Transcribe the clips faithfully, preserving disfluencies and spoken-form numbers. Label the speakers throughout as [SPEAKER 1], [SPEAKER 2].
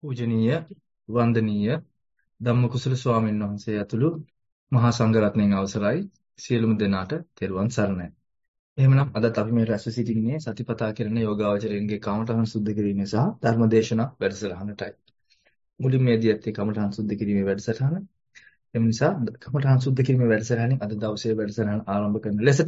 [SPEAKER 1] පූජනීය වන්දනීය ධම්මකුසල ස්වාමීන් වහන්සේ ඇතුළු මහා සංඝරත්නයන් අවසරයි සියලුම දෙනාට තෙරුවන් සරණයි. එහෙමනම් අදත් අපි මේ රැස්ව සිටින්නේ සතිපතා කරන යෝගාවචරයන්ගේ කමඨහන් සුද්ධ කිරීම සහ ධර්මදේශනා වැඩසටහනටයි. මුලින් මේ දියත් කමඨහන් සුද්ධ කිරීමේ වැඩසටහන. එම නිසා කමඨහන් සුද්ධ කිරීමේ වැඩසටහනින් අද දවසේ වැඩසටහන ආරම්භ කරන ලෙසට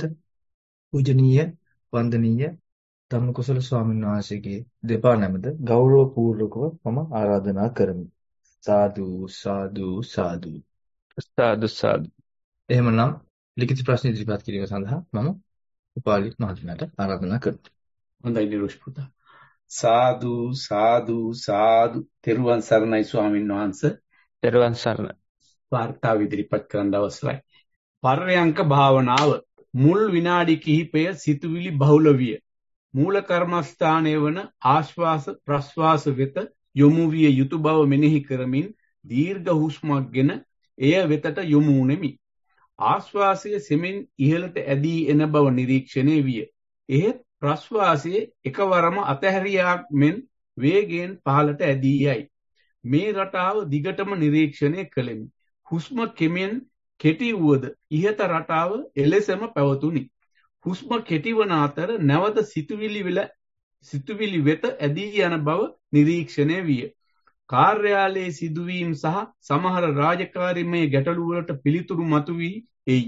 [SPEAKER 1] පූජනීය වන්දනීය ධම්මකුසල ස්වාමීන් වහන්සේගේ දෙපා නැමද ගෞරව පූර්වකව මම ආරාධනා කරමි. සාදු සාදු සාදු.
[SPEAKER 2] සාදු සාදු.
[SPEAKER 1] එහෙමනම් ලිඛිත ප්‍රශ්න ඉදිරිපත් කිරීම සඳහා මම උපාලි මහත්මයාට ආරාධනා කරමි.
[SPEAKER 3] හොඳයි නිරුෂ් පුතා. සාදු සාදු සාදු. තෙරුවන් සරණයි ස්වාමීන් වහන්සේ.
[SPEAKER 2] තෙරුවන් සරණ.
[SPEAKER 3] වාර්තාව ඉදිරිපත් කරන්න අවසරයි. පර්යංක භාවනාව මුල් විනාඩි කිහිපය සිතුවිලි බහුල විය. මූල කර්මස්ථානයේ වන ආශ්වාස ප්‍රශ්වාස වෙත යොමු විය යුතු බව මෙනෙහි කරමින් දීර්ඝ හුස්මක්ගෙන එය වෙතට යොමු වුනිමි. ආශ්වාසයේ සෙමින් ඉහළට ඇදී එන බව නිරීක්ෂණය විය. එහෙත් ප්‍රශ්වාසයේ එකවරම අතහැරියාක් මෙන් වේගයෙන් පහළට ඇදී යයි. මේ රටාව දිගටම නිරීක්ෂණය කළෙමි. හුස්ම කෙමෙන් කෙටි වුවද ඉහත රටාව එලෙසම පැවතුණි. හුස්ම කෙටිවන අතර නැවත සිතුවිලි වෙල සිතුවිලි වෙත ඇදී යන බව නිරීක්ෂණය විය. කාර්යාලයේ සිදුවීම් සහ සමහර රාජකාරීමය ගැටලු වලට පිළිතුරු මතුවී එයි.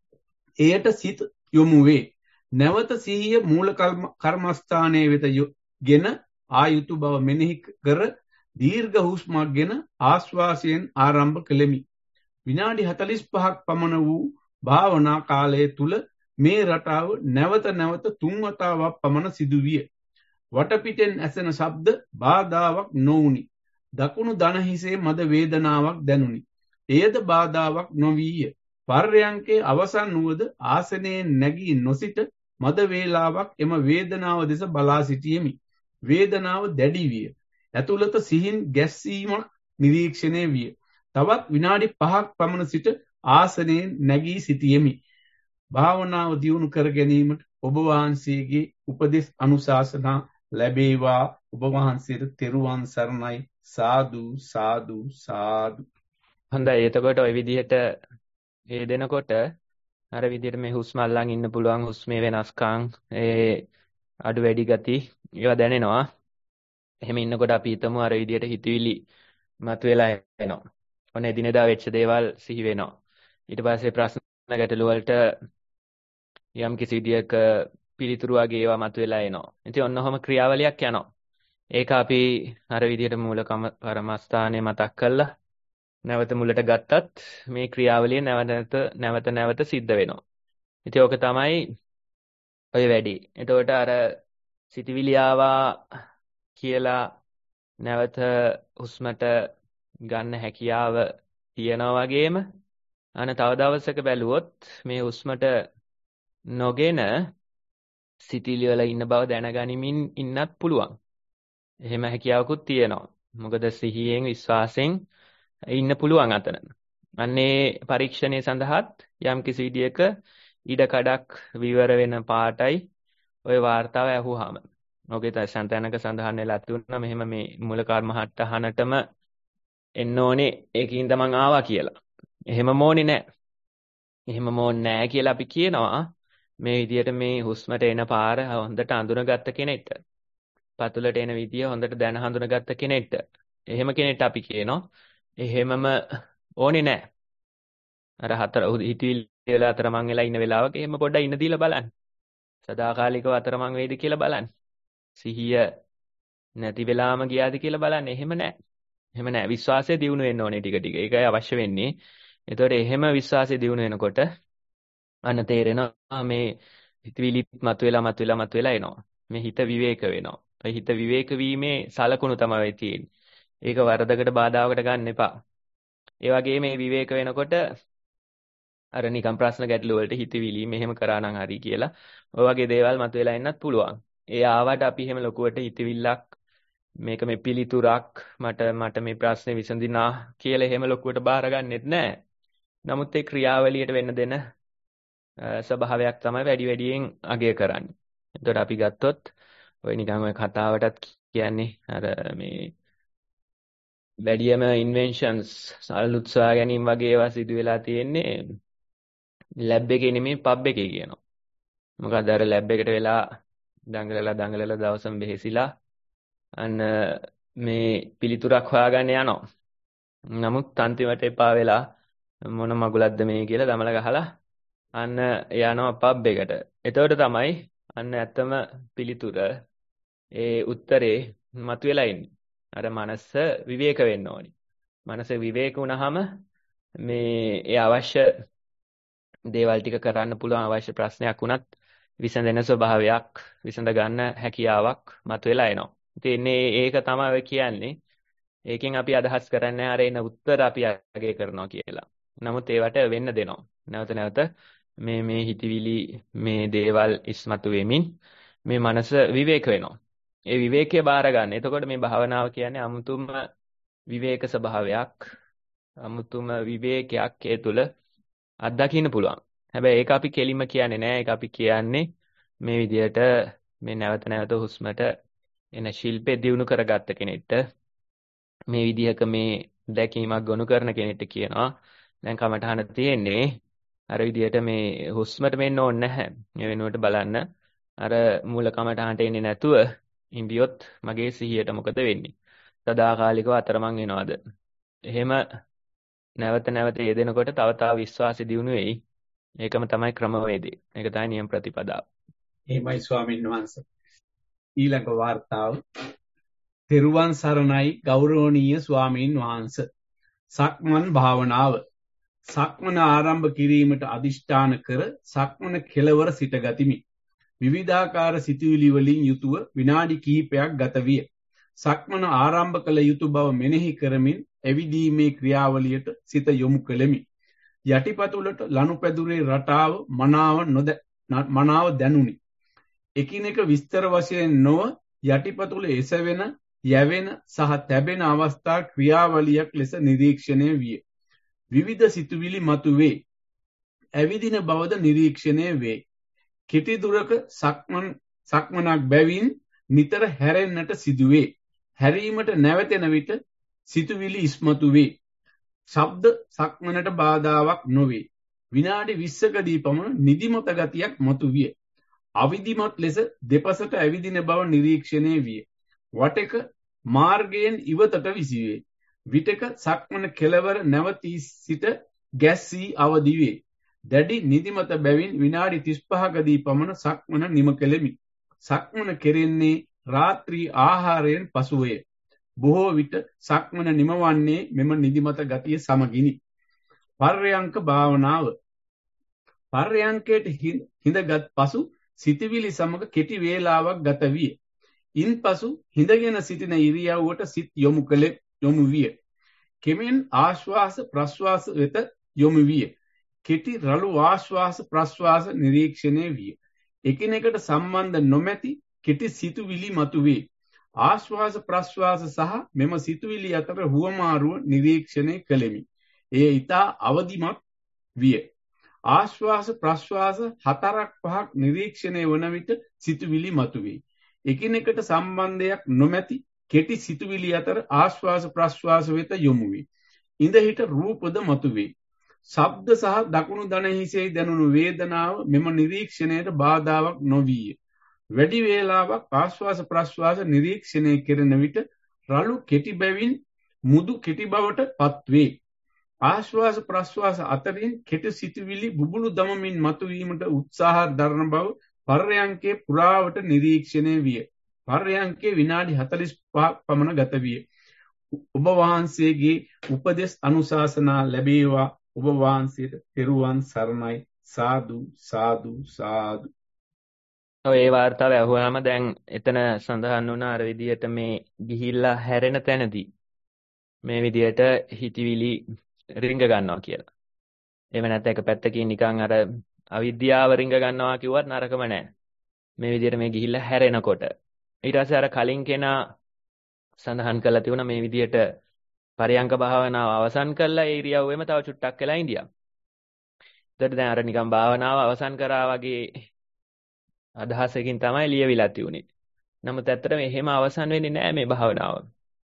[SPEAKER 3] එයට සිත යොමු වේ. නැවත සිහිය මූල කර්මස්ථානයේ වෙත ගෙන ආයුතු බව මෙනෙහි කර දීර්ඝ හුස්මක් ගෙන ආශ්වාසයෙන් ආරම්භ කළෙමි. විනාඩි හතළිස් පහක් පමණ වූ භාවනා කාලය තුල මේ රටාව නැවත නැවත තුන් වතාවක් පමණ සිදුවිය. වටපිටෙන් ඇසෙන ශබ්ද බාධාවක් නොවුනි. දකුණු දන හිසේ මද වේදනාවක් දැනුනි. එයද බාධාවක් නොවීය. පර්යංකේ අවසන් වුවද ආසනයේ නැගී නොසිට මද වේලාවක් එම වේදනාව දෙස බලා සිටියෙමි. වේදනාව දැඩි විය. ඇතුළත සිහින් ගැස්සීමක් නිරීක්ෂණය විය. තවත් විනාඩි පහක් පමණ සිට ආසනයෙන් නැගී සිටියෙමි. භාවනාව දියුණු කර ගැනීමට ඔබ වහන්සේගේ උපදෙස් අනුශාසනා ලැබේවා. ඔබ වහන්සේට තෙරුවන් සරණයි. සාදු සාදු සාදු.
[SPEAKER 2] හොඳයි. එතකොට ওই විදිහට ඒ දෙනකොට අර විදිහට මේ හුස්ම අල්ලන් ඉන්න පුළුවන්, හුස්මේ වෙනස්කම්, ඒ අඩු වැඩි ගති ඒවා දැනෙනවා. එහෙම ඉන්නකොට අපි හිතමු අර විදිහට හිතවිලි මතුවලා එනවා. ඔන්න එදිනෙදා වෙච්ච දේවල් සිහි වෙනවා. ඊට පස්සේ ප්‍රශ්න ගැටළු වලට යම් කිසි විදියක පිළිතුරු වගේ ඒවා මතුවලා එනවා. ඉතින් ඔන්න ඔහම ක්‍රියාවලියක් යනවා. ඒක අපි අර විදිහට මූල කර්මස්ථානයේ මතක් කරලා නැවත මුලට ගත්තත් මේ ක්‍රියාවලිය නැවත නැවත නැවත සිද්ධ වෙනවා. ඉතින් ඕක තමයි ඔය වැඩි. එතකොට අර සිතවිලි ආවා කියලා නැවත හුස්මට ගන්න හැකියාව තියනවා වගේම අන තව දවසක බැලුවොත් මේ හුස්මට නොගෙන සිතවිලි වල ඉන්න බව දැනගනිමින් ඉන්නත් පුළුවන්. එහෙම හැකියාවකුත් තියෙනවා. මොකද සිහියෙන් විශ්වාසයෙන් ඉන්න පුළුවන් අතන. අන්නේ පරීක්ෂණය සඳහාත් යම් කිසි විදියක ඉඩ කඩක් විවර වෙන පාටයි ওই වார்த்தාව ඇහුවාම. ඔගේ තව සන්තනක සඳහන් වෙලා තිබුණා මෙහෙම මේ මූල කර්මහට්ටහනටම එන්න ඕනේ ඒකින් තමන් ආවා කියලා. එහෙම මොෝනේ නැහැ. එහෙම මොෝනේ නැහැ කියලා අපි කියනවා මේ විදියට මේ හුස්මට එන පාර හොඳට අඳුනගත්ත කෙනෙක්ට. පතුලට එන විදිය හොඳට දැන හඳුනගත්ත කෙනෙක්ට. එහෙම කෙනෙක්ට අපි කියනවා එහෙමම ඕනේ නැහැ. අර හතර හිතවිලි වල අතරමං වෙලා ඉන්න වෙලාවක එහෙම පොඩ්ඩක් ඉන්න දීලා බලන්න. සදාකාලිකව අතරමං වේද කියලා බලන්න. සිහිය නැති වෙලාම ගියාද කියලා බලන්න. එහෙම නැහැ. එහෙම නැහැ. විශ්වාසය දියුණු වෙන්න ඕනේ ටික ටික. ඒකයි අවශ්‍ය වෙන්නේ. ඒතකොට එහෙම විශ්වාසය දියුණු වෙනකොට අන්න තේරෙනවා මේ හිතවිලි මතුවෙලා මතුවෙලා මතුවෙලා එනවා. මේ හිත විවේක වෙනවා. ඒ හිත විවේක වීමේ සලකුණු තමයි තියෙන්නේ. ඒක වරදකට බාධාවකට ගන්න එපා. ඒ වගේ මේ විවේක වෙනකොට අර නිකම් ප්‍රශ්න ගැටළු වලට හිතවිලි මෙහෙම කරා නම් හරි කියලා ඔය වගේ දේවල් මතුවෙලා එන්නත් පුළුවන්. ඒ ආවට අපි එහෙම ලොකුවට හිතවිල්ලක් මේක මේ පිළිතුරක් මට මට මේ ප්‍රශ්නේ විසඳිනා කියලා එහෙම ලොකුවට බාරගන්නෙත් නැහැ. නමුත් ඒ ක්‍රියාවලියට වෙන්න දෙන ස්වභාවයක් තමයි වැඩි වැඩියෙන් අගය කරන්නේ. එතකොට අපි ගත්තොත් ඔය නිකන් ඔය කතාවටත් කියන්නේ අර මේ වැඩියම ඉන්වෙන්ෂන්ස් අලුත් සොයා ගැනීම වගේ ඒවා සිදු වෙලා තියෙන්නේ ලැබ් එකේ නෙමෙයි පබ් එකේ කියනවා. මොකද අර ලැබ් එකට වෙලා දඟලලා දඟලලා දවසම බෙහෙසිලා අන්න මේ පිළිතුරක් හොයාගන්න යනවා. නමුත් අන්තිමට එපා වෙලා මොන මගුලක්ද මේ කියලා දමල ගහලා අන්න යනවා පබ් එකට. එතකොට තමයි අන්න ඇත්තම පිළිතුර ඒ උත්තරේ මතුවලා ඉන්නේ. අර මනස විවේක වෙන්න ඕනි. මනස විවේක වුණාම මේ ඒ අවශ්‍ය දේවල් ටික කරන්න පුළුවන් අවශ්‍ය ප්‍රශ්නයක් වුණත් විසඳෙන ස්වභාවයක් විසඳ ගන්න හැකියාවක් මතුවලා එනවා. ඉතින් ඒක තමයි ඔය කියන්නේ. ඒකෙන් අපි අදහස් කරන්නේ අර එන උත්තර අපි අගය කරනවා කියලා. නමුත් ඒවට වෙන්න දෙනවා. නැවත නැවත මේ මේ හිතවිලි මේ දේවල් ඉස්මතු වෙමින් මේ මනස විවේක වෙනවා. ඒ විවේකයේ බාර ගන්න. එතකොට මේ භාවනාව කියන්නේ අමුතුම විවේක ස්වභාවයක්, අමුතුම විවේකයක් ඒ තුල අත්දකින්න පුළුවන්. හැබැයි ඒක අපි කෙලින්ම කියන්නේ නෑ. ඒක අපි කියන්නේ මේ විදිහට මේ නැවත නැවත හුස්මට එන ශිල්පේ දියුණු කරගත්ත කෙනෙක්ට මේ විදිහක මේ දැකීමක් ගොනු කරන කෙනෙක්ට කියනවා දැන් කමටහන තියෙන්නේ අර විදිහට මේ හුස්මට මෙන්න ඕනේ නැහැ. මේ වෙනුවට බලන්න අර මූල කමටහනට එන්නේ නැතුව ඉඹියොත් මගේ සිහියට මොකද වෙන්නේ? සදාකාලිකව අතරමං වෙනවද? එහෙම නැවත නැවත යෙදෙනකොට තව තව විශ්වාසය දියුණු වෙයි. ඒකම තමයි ක්‍රමවේදය. ඒක තමයි නියම ප්‍රතිපදාව.
[SPEAKER 3] එහෙමයි ස්වාමීන් වහන්සේ. ඊළඟ වාර්තාව තෙරුවන් සරණයි ගෞරවනීය ස්වාමීන් වහන්සේ. සක්මන් භාවනාව. සක්මන ආරම්භ කිරීමට අදිෂ්ඨාන කර සක්මන කෙලවර සිට ගතිමි. විවිධාකාර සිතුවිලි වලින් යුතුව විනාඩි කිහිපයක් ගත විය. සක්මන ආරම්භ කළ යුතු බව මෙනෙහි කරමින් ඇවිදීමේ ක්‍රියාවලියට සිත යොමු කෙලෙමි. යටිපතුලට ලනුපැදුරේ රටාව මනාව නොද මනාව දැනුනි. එකිනෙක විස්තර වශයෙන් නොව යටිපතුල එසවෙන, යැවෙන සහ තැබෙන අවස්ථා ක්‍රියාවලියක් ලෙස නිරීක්ෂණය විය. විවිධ සිතුවිලි මතුවේ. ඇවිදින බවද නිරීක්ෂණය වේ. කෙටි දුරක සක්මන් සක්මනක් බැවින් නිතර හැරෙන්නට සිදුවේ. හැරීමට නැවතෙන විට සිතුවිලි ඉස්මතු වේ. ශබ්ද සක්මනට බාධාවක් නොවේ. විනාඩි විස්සකදී පමණ නිදිමත ගතියක් මතුවිය. අවිධිමත් ලෙස දෙපසට ඇවිදින බව නිරීක්ෂණය විය. වටක මාර්ගයෙන් ඉවතට විසිවේ. විටක සක්මන කෙලවර නැවතී සිට ගැස්සී අවදි වේ. දැඩි නිදිමත බැවින් විනාඩි තිස් පහකදී පමණ සක්මන නිම කෙලෙමි. සක්මන කෙරෙන්නේ රාත්‍රී ආහාරයෙන් පසුවය. බොහෝ විට සක්මන නිමවන්නේ මෙම නිදිමත ගතිය සමගිනි. පර්යංක භාවනාව. පර්යංකයට හිඳගත් පසු සිතවිලි සමග කෙටි වේලාවක් ගත විය. ඉන්පසු හිඳගෙන සිටින ඉරියව්වට සිත් යොමු කළ යොමු විය. කෙමෙන් ආශ්වාස ප්‍රශ්වාස වෙත යොමු විය. කෙටි රළු ආශ්වාස ප්‍රශ්වාස නිරීක්ෂණය විය. එකිනෙකට සම්බන්ධ නොමැති කෙටි සිතුවිලි මතුවේ. ආශ්වාස ප්‍රශ්වාස සහ මෙම සිතුවිලි අතර හුවමාරුව නිරීක්ෂණය කළෙමි. එය ඊතා අවදිමත් විය. ආශ්වාස ප්‍රශ්වාස හතරක් පහක් නිරීක්ෂණය වන විට සිතුවිලි මතුවේ. එකිනෙකට සම්බන්ධයක් නොමැති කෙටි සිතුවිලි අතර ආශ්වාස ප්‍රශ්වාස වෙත යොමු වේ. ඉඳහිට රූපද මතුවේ. ශබ්ද සහ දකුණු දන හිසෙහි දැනුණු වේදනාව මෙම නිරීක්ෂණයට බාධාවක් නොවිය. වැඩි වේලාවක් ආශ්වාස ප්‍රශ්වාස නිරීක්ෂණය කෙරෙන විට රළු කෙටි බැවින් මුදු කෙටි බවට පත්වේ. ආශ්වාස ප්‍රශ්වාස අතරින් කෙටි සිතුවිලි බුබුලු දමමින් මතුවීමට උත්සාහ දරන බව පර්යංකේ පුරාවට නිරීක්ෂණය විය. පර්යංකේ විනාඩි හතළිස් පහක් පමණ ගත විය. ඔබ වහන්සේගේ උපදෙස් අනුශාසනා ලැබේවා. ඔබ වහන්සේට තෙරුවන් සරණයි. සාදු සාදු සාදු.
[SPEAKER 2] ඔය ඒ වාර්තාව ඇහුවාම දැන් එතන සඳහන් වුණ අර විදියට මේ ගිහිල්ලා හැරෙන තැනදී මේ විදියට හිතවිලි රිංග ගන්නවා කියලා. එහෙම නැත්නම් එක පැත්තකින් නිකන් අර අවිද්‍යාව රිංග ගන්නවා කිව්වත් නරකම නෑ. මේ විදියට මේ ගිහිල්ලා හැරෙනකොට ඊට පස්සේ අර කලින් කෙනා සඳහන් කළා තිබුණා මේ විදියට පරියංක භාවනාව අවසන් කළා ඒ ඉරියව්වෙම තව චුට්ටක් වෙලා ඉඳියා. ඒතර දැන් අර නිකන් භාවනාව අවසන් කරා වගේ අදහසකින් තමයි ලියවිලා තියුනේ. නමුත් ඇත්තටම එහෙම අවසන් වෙන්නේ නැහැ මේ භාවනාව.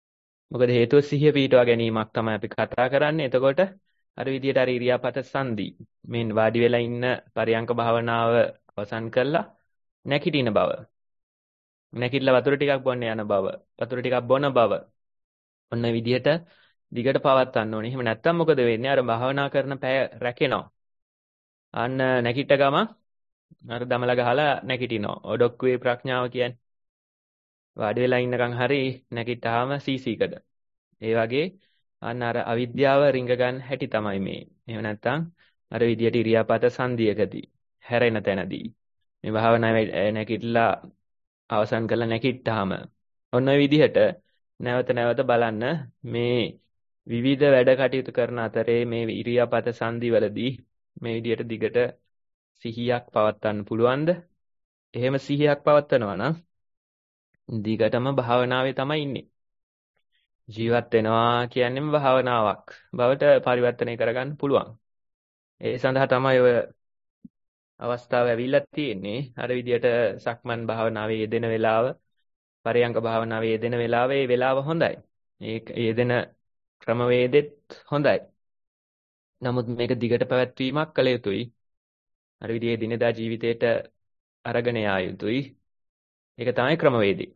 [SPEAKER 2] මොකද හේතුව සිහිය පිහිටුවා ගැනීමක් තමයි අපි කතා කරන්නේ. එතකොට අර විදියට අර ඉරියාපත සංදි මේ වාඩි වෙලා ඉන්න පරියංක භාවනාව අවසන් කරලා නැගිටින බව. නැගිටලා වතුර ටිකක් බොන්න යන බව. වතුර ටිකක් බොන බව. ඔන්න විදියට දිගට පවත්වන්න ඕනේ. එහෙම නැත්තම් මොකද වෙන්නේ? අර භාවනා කරන පැය රැකෙනවා. අන්න නැගිට ගමන් අර දමල ගහලා නැගිටිනවා. ඔඩොක්කුවේ ප්‍රඥාව කියන්නේ. වාඩි වෙලා ඉන්නකම් හරි නැගිට්ටාම සීසීකඩ. ඒ වගේ අන්න අර අවිද්‍යාව රිංග ගන්න හැටි තමයි මේ. එහෙම නැත්තම් අර විදියට ඉරියාපත සංදියකදී හැරෙන තැනදී මේ භාවනාව නැගිටලා අවසන් කරලා නැගිට්ටාම ඔන්න ඔය විදිහට නැවත නැවත බලන්න මේ විවිධ වැඩ කටයුතු කරන අතරේ මේ ඉරියාපත සංදිවලදී මේ විදියට දිගට සිහියක් පවත්වන්න පුළුවන්ද? එහෙම සිහියක් පවත්වනවා නම් දිගටම භාවනාවේ තමයි ඉන්නේ. ජීවත් වෙනවා කියන්නේම භාවනාවක් බවට පරිවර්තනය කරගන්න පුළුවන්. ඒ සඳහා තමයි ඔය අවස්ථාව ඇවිල්ලා තියෙන්නේ. අර විදියට සක්මන් භාවනාවේ යෙදෙන වෙලාව, පරයන්ක භාවනාවේ යෙදෙන වෙලාව, ඒ වෙලාව හොඳයි. ඒ යෙදෙන ක්‍රමවේදෙත් හොඳයි. නමුත් මේක දිගට පැවැත්වීමක් කළ යුතුයි. අර විදිහේ දිනදා ජීවිතේට අරගෙන යා යුතුයි. ඒක තමයි ක්‍රමවේදේ.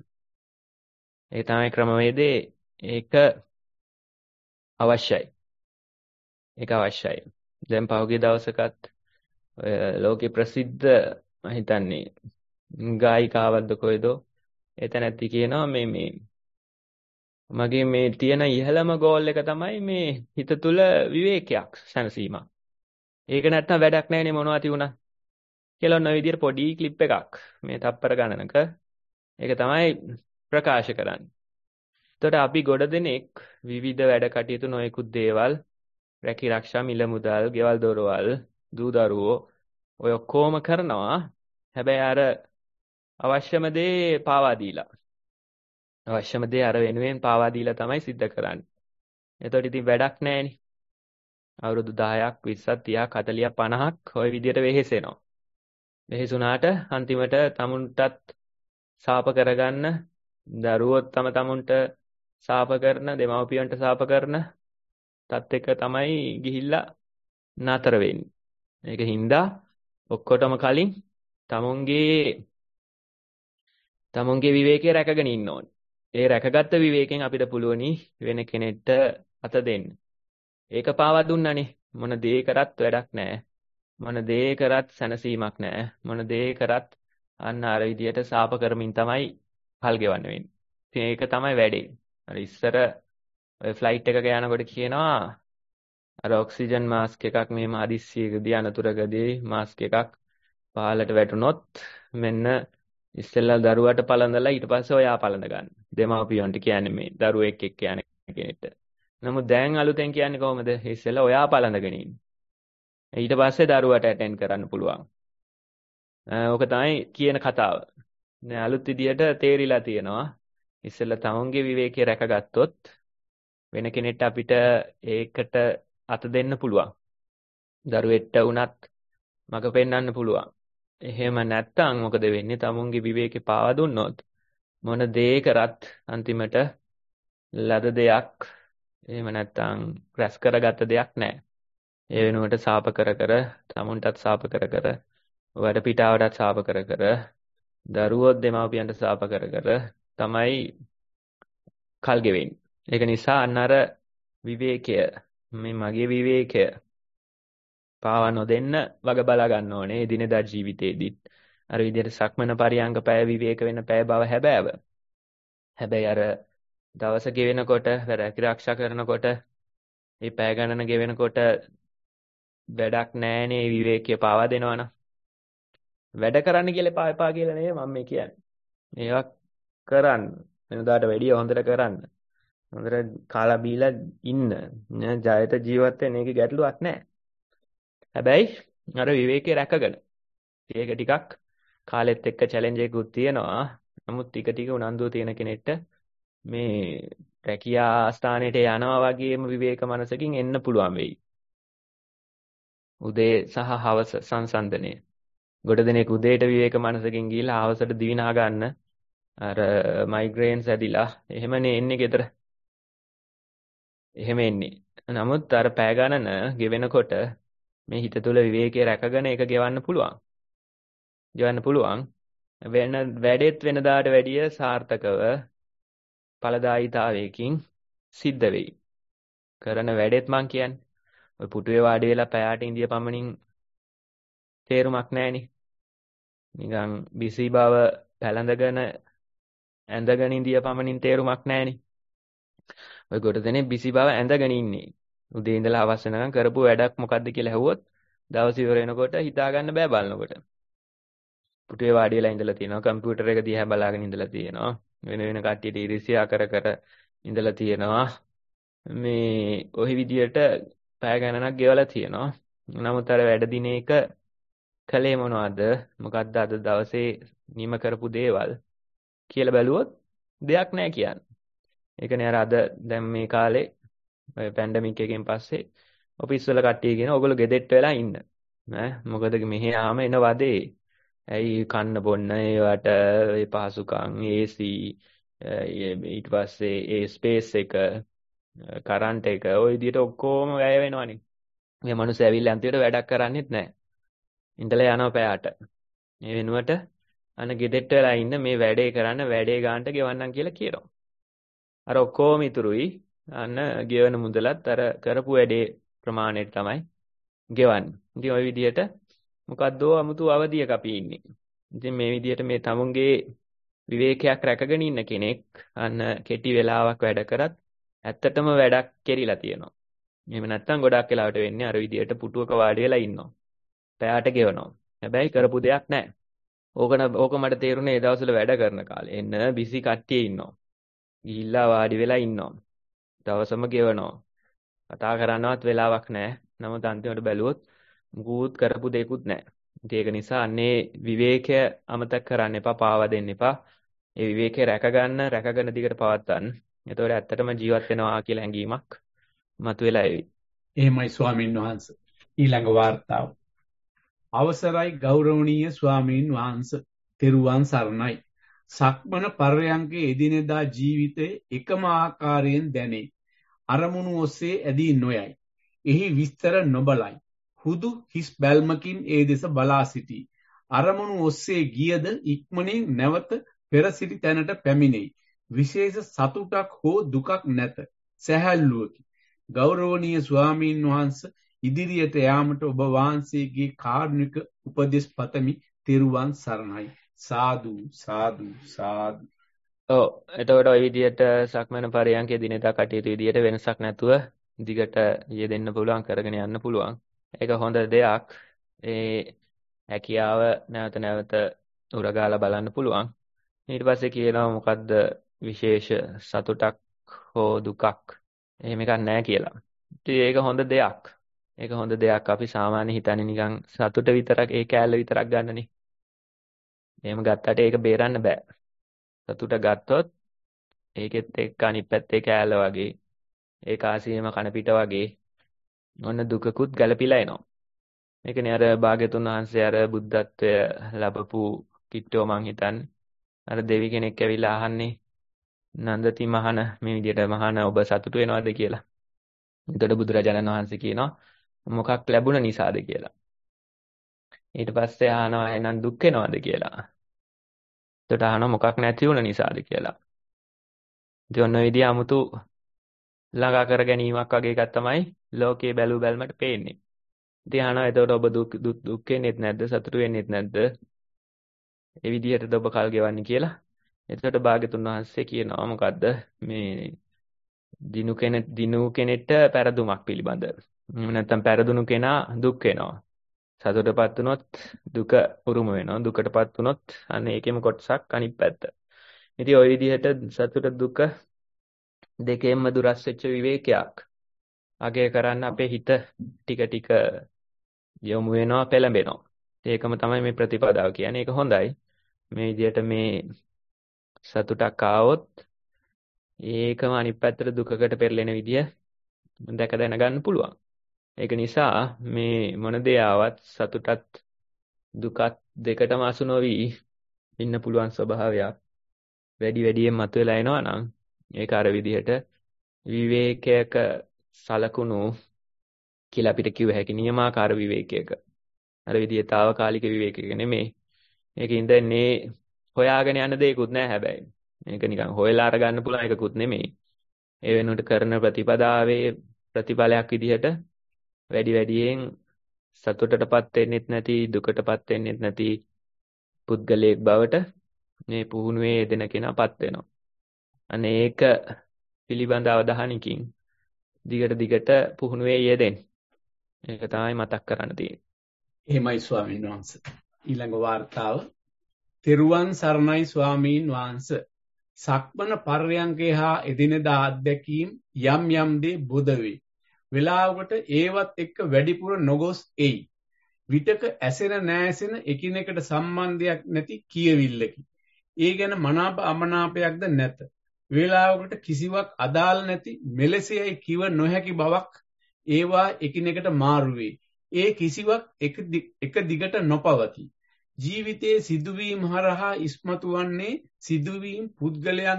[SPEAKER 2] ඒක තමයි ක්‍රමවේදේ. ඒක අවශ්‍යයි. ඒක අවශ්‍යයි. දැන් පහුගිය දවසකත් ලෝකේ ප්‍රසිද්ධ මම හිතන්නේ ගායිකාවක්ද කොයිද එතන ඇති කියනවා මේ මේ මගේ මේ තියෙන ඉහළම ගෝල් එක තමයි මේ හිත තුල විවේකයක් සැනසීමක්. ඒක නැත්තම් වැඩක් නැහැ නේ මොනවා තියුණා. කියලා ඔන්න ඔය විදිහට පොඩි ක්ලිප් එකක් මේ තප්පර ගණනක ඒක තමයි ප්‍රකාශ කරන්නේ. එතකොට අපි ගොඩ දෙනෙක් විවිධ වැඩ කටයුතු නොයෙකුත් දේවල් රැකී ආරක්ෂා මිල මුදල්, ගෙවල් දොරවල්, දූ දරුවෝ ඔය ඔක්කොම කරනවා. හැබැයි අර අවශ්‍යම දේ පාවා දීලා. අවශ්‍යම දේ අර වෙනුවෙන් පාවා දීලා තමයි සිද්ධ කරන්නේ. එතකොට ඉතින් වැඩක් නැහැනේ. අවුරුදු දහයක්, විස්සක්, තිහක්, හතළිහක්, පනහක් ඔය විදියට වෙහෙසෙනවා. වෙහෙසුණාට අන්තිමට තමුන්ටත් සාප කරගන්න, දරුවොත් තම තමුන්ට සාප කරන, දෙමව්පියන්ට සාප කරන තත් එක තමයි ගිහිල්ලා නතර වෙන්නේ. ඒක හින්දා ඔක්කොටම කලින් තමුන්ගේ තමුන්ගේ විවේකයේ රැකගෙන ඉන්න ඕනේ. ඒ රැකගත්ත විවේකයෙන් අපිට පුළුවනි වෙන කෙනෙක්ට අත දෙන්න. ඒක පාවා දුන්නානේ. මොන දේ කරත් වැඩක් නැහැ. මොන දේ කරත් සැනසීමක් නැහැ. මොන දේ කරත් අන්න අර විදියට සාප කරමින් තමයි කල් ගෙවන්න වෙන්නේ. ඉතින් ඒක තමයි වැඩේ. අර ඉස්සර ඔය ෆ්ලයිට් එකක යනකොට කියනවා අර ඔක්සිජන් මාස්ක් එකක් මෙහෙම හදිස්සියකදී අනතුරකදී මාස්ක් එකක් පහළට වැටුනොත් මෙන්න ඉස්සෙල්ලා දරුවට පළඳලා ඊට පස්සේ ඔයා පළඳ ගන්න. දෙමාපියන්ට කියන්නේ මේ දරුවෙක් එක්ක යන කෙනෙක්ට. නමුත් දැන් අලුතෙන් කියන්නේ කොහොමද? ඉස්සෙල්ලා ඔයා පළඳගෙන ඉන්න. ඊට පස්සේ දරුවට ඇටෙන්ඩ් කරන්න පුළුවන්. ඕක තමයි කියන කතාව. දැන් අලුත් විදියට තේරිලා තියෙනවා. ඉස්සෙල්ලා තමුන්ගේ විවේකී රැකගත්තොත් වෙන කෙනෙක්ට අපිට ඒකට අත දෙන්න පුළුවන්. දරුවෙක්ට වුණත් මග පෙන්වන්න පුළුවන්. එහෙම නැත්තම් මොකද වෙන්නේ? තමුන්ගේ විවේකේ පාවා දුන්නොත් මොන දේ කරත් අන්තිමට ලද දෙයක් එහෙම නැත්තම් රැස් කරගත්ත දෙයක් නැහැ. ඒ වෙනුවට සාප කර කර තමුන්ටත් සාප කර කර වැඩ පිටාවටත් සාප කර කර දරුවෝ දෙමාපියන්ට සාප කර කර තමයි කල් ගෙවෙන්නේ. ඒක නිසා අන්න අර විවේකය මේ මගේ විවේකය පාවා නොදෙන්න වග බලා ගන්න ඕනේ දිනදා ජීවිතේදීත්. අර විදිහට සක්මන පරියංග පැය විවේක වෙන පැය බව හැබෑව. හැබැයි අර දවස ගෙවෙනකොට රැකිරක්ෂා කරනකොට මේ පැය ගණන ගෙවෙනකොට වැඩක් නැහැනේ විවේකය පාවා දෙනවනම්. වැඩ කරන්න කියලා එපා එපා කියලා නෙවෙයි මම මේ කියන්නේ. මේවා කරන්න. වෙනදාට වැඩිය හොඳට කරන්න. හොඳට කාලා බීලා ඉන්න. ජයත ජීවත් වෙන්න ඒකේ ගැටලුවක් නැහැ. හැබැයි අර විවේකේ රැකගෙන. ඒක ටිකක් කාලෙත් එක්ක චැලෙන්ජ් එකකුත් තියෙනවා. නමුත් ටික ටික උනන්දුව තියෙන කෙනෙක්ට මේ රැකියා ස්ථානෙට යනවා වගේම විවේක මනසකින් එන්න පුළුවන් වෙයි. උදේ සහ හවස සංසන්දනය. ගොඩ දෙනෙක් උදේට විවේක මනසකින් ගිහිල්ලා හවසට දිවිනා ගන්න අර මයිග්‍රේන්ස් ඇදිලා එහෙමනේ එන්නේ ගෙදර. එහෙම එන්නේ. නමුත් අර පැය ගණන ගෙවෙනකොට මේ හිත තුළ විවේකයේ රැකගෙන ඒක ගෙවන්න පුළුවන්. ගෙවන්න පුළුවන්. වෙන වැඩෙත් වෙනදාට වැඩිය සාර්ථකව ඵලදායීතාවයකින් සිද්ධ වෙයි. කරන වැඩෙත් මං කියන්නේ. ඔය පුටුවේ වාඩි වෙලා පැයට ඉඳිය පමණින් තේරුමක් නැහෙනේ. නිකන් බිසි බව පැලඳගෙන ඇඳගෙන ඉඳිය පමණින් තේරුමක් නැහෙනේ. ඔය කොට දෙනේ බිසි බව ඇඳගෙන ඉන්නේ. උදේ ඉඳලා හවස වෙනකන් කරපු වැඩක් මොකද්ද කියලා ඇහුවොත් දවස් ඉවර වෙනකොට හිතා ගන්න බෑ බලනකොට. පුටුවේ වාඩි වෙලා ඉඳලා තියෙනවා, කම්පියුටර් එක දිහා බලාගෙන ඉඳලා තියෙනවා. වෙන වෙන කට්ටියට ඉරිසියා කර කර ඉඳලා තියෙනවා. මේ ඔහි විදියට පැය ගණනක් ගෙවලා තියෙනවා. නමුත් අර වැඩ දින එක කලේ මොනවද? මොකද්ද අද දවසේ නිම කරපු දේවල් කියලා බැලුවොත් දෙයක් නැහැ කියන්නේ. ඒකනේ අර අද දැන් මේ කාලේ ඔය පැන්ඩමික් එකෙන් පස්සේ ඔෆිස් වල කට්ටිය කියන ඕගොල්ලෝ ගෙදෙට්ට වෙලා ඉන්න. ඈ මොකද මෙහෙ ආම එන වදේ. ඇයි කන්න බොන්න ඒවට ඒ පහසුකම් ඒ සී ඊට පස්සේ ඒ ස්පේස් එක කරන්ට් එක ওই විදිහට ඔක්කොම වැය වෙනවනේ. මේ මිනිස්සු ඇවිල්ලා අන්තිමට වැඩක් කරන්නේත් නැහැ. ඉඳලා යනවා පැයට. මේ වෙනුවට අන ගෙදෙට්ට වෙලා ඉන්න මේ වැඩේ කරන්න වැඩේ ගන්නට ගෙවන්නම් කියලා කියනවා. අර ඔක්කොම ඉතුරුයි අන්න ගෙවන මුදලත් අර කරපු වැඩේ ප්‍රමාණයට තමයි ගෙවන්නේ. ඉතින් ওই විදිහට මොකද්දෝ 아무තු අවදියක අපි ඉන්නේ. ඉතින් මේ විදිහට මේ තමුන්ගේ විවේකයක් රැකගෙන ඉන්න කෙනෙක් අන්න කෙටි වෙලාවක් වැඩ කරත් ඇත්තටම වැඩක් කෙරිලා තියෙනවා. එහෙම නැත්නම් ගොඩක් වෙලාවට වෙන්නේ අර විදිහට පුටුවක වාඩි වෙලා ඉන්නවා. පැයට ගෙවනවා. හැබැයි කරපු දෙයක් නැහැ. ඕකන ඕක මට තේරුනේ ඒ දවස්වල වැඩ කරන කාලේ. එන්න බිසි කට්ටිය ඉන්නවා. ගිහිල්ලා වාඩි වෙලා ඉන්නවා. දවසම ගෙවනවා. කතා කරන්නවත් වෙලාවක් නැහැ. නමුත් අන්තිමට බැලුවොත් මුකුත් කරපු දෙයක්වත් නැහැ. ඉතින් ඒක නිසා අන්නේ විවේකය අමතක කරන්න එපා, පාවා දෙන්න එපා. ඒ විවේකය රැක ගන්න, රැකගෙන දිගට පවත්වන්න. එතකොට ඇත්තටම ජීවත් වෙනවා කියලා හැඟීමක් මතුවලා එවි.
[SPEAKER 3] එහෙමයි ස්වාමීන් වහන්සේ. ඊළඟ වාර්තාව. අවසරයි ගෞරවනීය ස්වාමීන් වහන්සේ. තෙරුවන් සරණයි. සක්මන පර්යංකයේ එදිනෙදා ජීවිතයේ එකම ආකාරයෙන් දැනේ. අරමුණු ඔස්සේ ඇදී නොයයි. එහි විස්තර නොබලයි. හුදු හිස් බැල්මකින් ඒ දෙස බලා සිටී. අරමුණු ඔස්සේ ගියද ඉක්මනින් නැවත පෙර සිටි තැනට පැමිණෙයි. විශේෂ සතුටක් හෝ දුකක් නැත. සැහැල්ලුවකි. ගෞරවනීය ස්වාමීන් වහන්සේ ඉදිරියට යාමට ඔබ වහන්සේගේ කාරුණික උපදෙස් පතමි. තෙරුවන් සරණයි. සාදු සාදු සාදු.
[SPEAKER 2] ඔව් එතකොට ওই විදිහට සක්මන පරයන්කේ දිනදා කටයුතු විදිහට වෙනසක් නැතුව දිගට යෙදෙන්න පුළුවන්, කරගෙන යන්න පුළුවන්. ඒක හොඳ දෙයක්. ඒ හැකියාව නැවත නැවත උරගාලා බලන්න පුළුවන්. ඊට පස්සේ කියනවා මොකද්ද විශේෂ සතුටක් හෝ දුකක් එහෙම එකක් නැහැ කියලා. ඉතින් ඒක හොඳ දෙයක්. ඒක හොඳ දෙයක්. අපි සාමාන්‍ය හිතන්නේ නිකන් සතුට විතරක් ඒ කෑල්ල විතරක් ගන්නනේ. එහෙම ගත්තට ඒක බේරන්න බෑ. සතුට ගත්තොත් ඒකෙත් එක්ක අනිත් පැත්තේ කෑල්ල වගේ ඒ කාසියේම කන පිට වගේ ඔන්න දුකකුත් ගැලපිලා එනවා. මේකනේ අර භාග්‍යතුන් වහන්සේ අර බුද්ධත්වය ලැබපු කිට්ටෝ මං හිතන්නේ අර දෙවි කෙනෙක් ඇවිල්ලා අහන්නේ නන්දති මහන මේ විදිහට මහන ඔබ සතුටු වෙනවද කියලා. එතකොට බුදුරජාණන් වහන්සේ කියනවා මොකක් ලැබුණ නිසාද කියලා. ඊට පස්සේ අහනවා එහෙනම් දුක් වෙනවද කියලා. එතකොට අහනවා මොකක් නැති වුණ නිසාද කියලා. ඉතින් ඔන්න ඔය විදිහ 아무තු ළඟා කර ගැනීමක් වගේ එකක් තමයි ලෝකයේ බැලු බැලමට පේන්නේ. ඉතින් අහනවා එතකොට ඔබ දුක් දුක් වෙන්නේත් නැද්ද සතුටු වෙන්නේත් නැද්ද? ඒ විදිහටද ඔබ කල් ගෙවන්නේ කියලා. එතකොට භාග්‍යතුන් වහන්සේ කියනවා මොකද්ද මේ දිනු කෙනෙක් දිනු කෙනෙක්ට පෙරදුමක් පිළිබඳ. එහෙම නැත්නම් පෙරදුණු කෙනා දුක් වෙනවා. සතුටටපත් වුණොත් දුක උරුම වෙනවා. දුකටපත් වුණොත් අන්න ඒකෙම කොටසක් අනිත් පැත්ත. ඉතින් ওই විදිහට සතුට දුක දෙකෙන්ම දුරස් වෙච්ච විවේකයක් අගය කරන්න අපේ හිත ටික ටික යොමු වෙනවා, පෙළඹෙනවා. ඒකම තමයි මේ ප්‍රතිපදාව කියන්නේ. ඒක හොඳයි. මේ විදිහට මේ සතුටක් ආවොත් ඒකම අනිත් පැත්තට දුකකට පෙරලෙන විදිය දැක දැන ගන්න පුළුවන්. ඒක නිසා මේ මොන දේ ආවත් සතුටත් දුකත් දෙකටම අසු නොවි ඉන්න පුළුවන් ස්වභාවයක් වැඩි වැඩියෙන් මතුවලා එනවා නම් ඒක අර විදිහට විවේකයක සලකුණු කියලා අපිට කිව්ව හැකි නියමාකාර විවේකයක. අර විදිහේ తాවකාලික විවේකයක නෙමෙයි. මේකින්ද මේ හොයාගෙන යන දෙයක්වත් නෑ හැබැයි. මේක නිකන් හොයලා අරගන්න පුළුවන් එකකුත් නෙමෙයි. ඒ වෙනුවට කරන ප්‍රතිපදාවේ ප්‍රතිඵලයක් විදිහට වැඩි වැඩියෙන් සතුටටපත් වෙන්නෙත් නැති දුකටපත් වෙන්නෙත් නැති පුද්ගලයෙක් බවට මේ පුහුණුවේ යෙදෙන කෙනාපත් වෙනවා. අනේ ඒක පිළිබඳ අවධානයකින් දිගට දිගට පුහුණුවේ යෙදෙන්න. ඒක තමයි මතක් කරන්න තියෙන්නේ.
[SPEAKER 3] එහෙමයි ස්වාමීන් වහන්සේ. ඊළඟ වාර්තාව තෙරුවන් සරණයි ස්වාමීන් වහන්සේ. සක්මන පර්යංකේ හා එදිනෙදා අත්දැකීම් යම් යම් දේ බොද වේ. වේලාවකට ඒවත් එක්ක වැඩිපුර නොගොස් එයි. විතක ඇසෙන නැසෙන එකිනෙකට සම්බන්ධයක් නැති කියවිල්ලකි. ඒ ගැන මනාප අමනාපයක්ද නැත. වේලාවකට කිසිවක් අදාළ නැති මෙලෙසයි කිව නොහැකි බවක් ඒවා එකිනෙකට මාරු වේ. ඒ කිසිවක් එක එක දිගට නොපවතී. ජීවිතයේ සිදුවීම් හරහා ඉස්මතු වන්නේ සිදුවීම් පුද්ගලයන්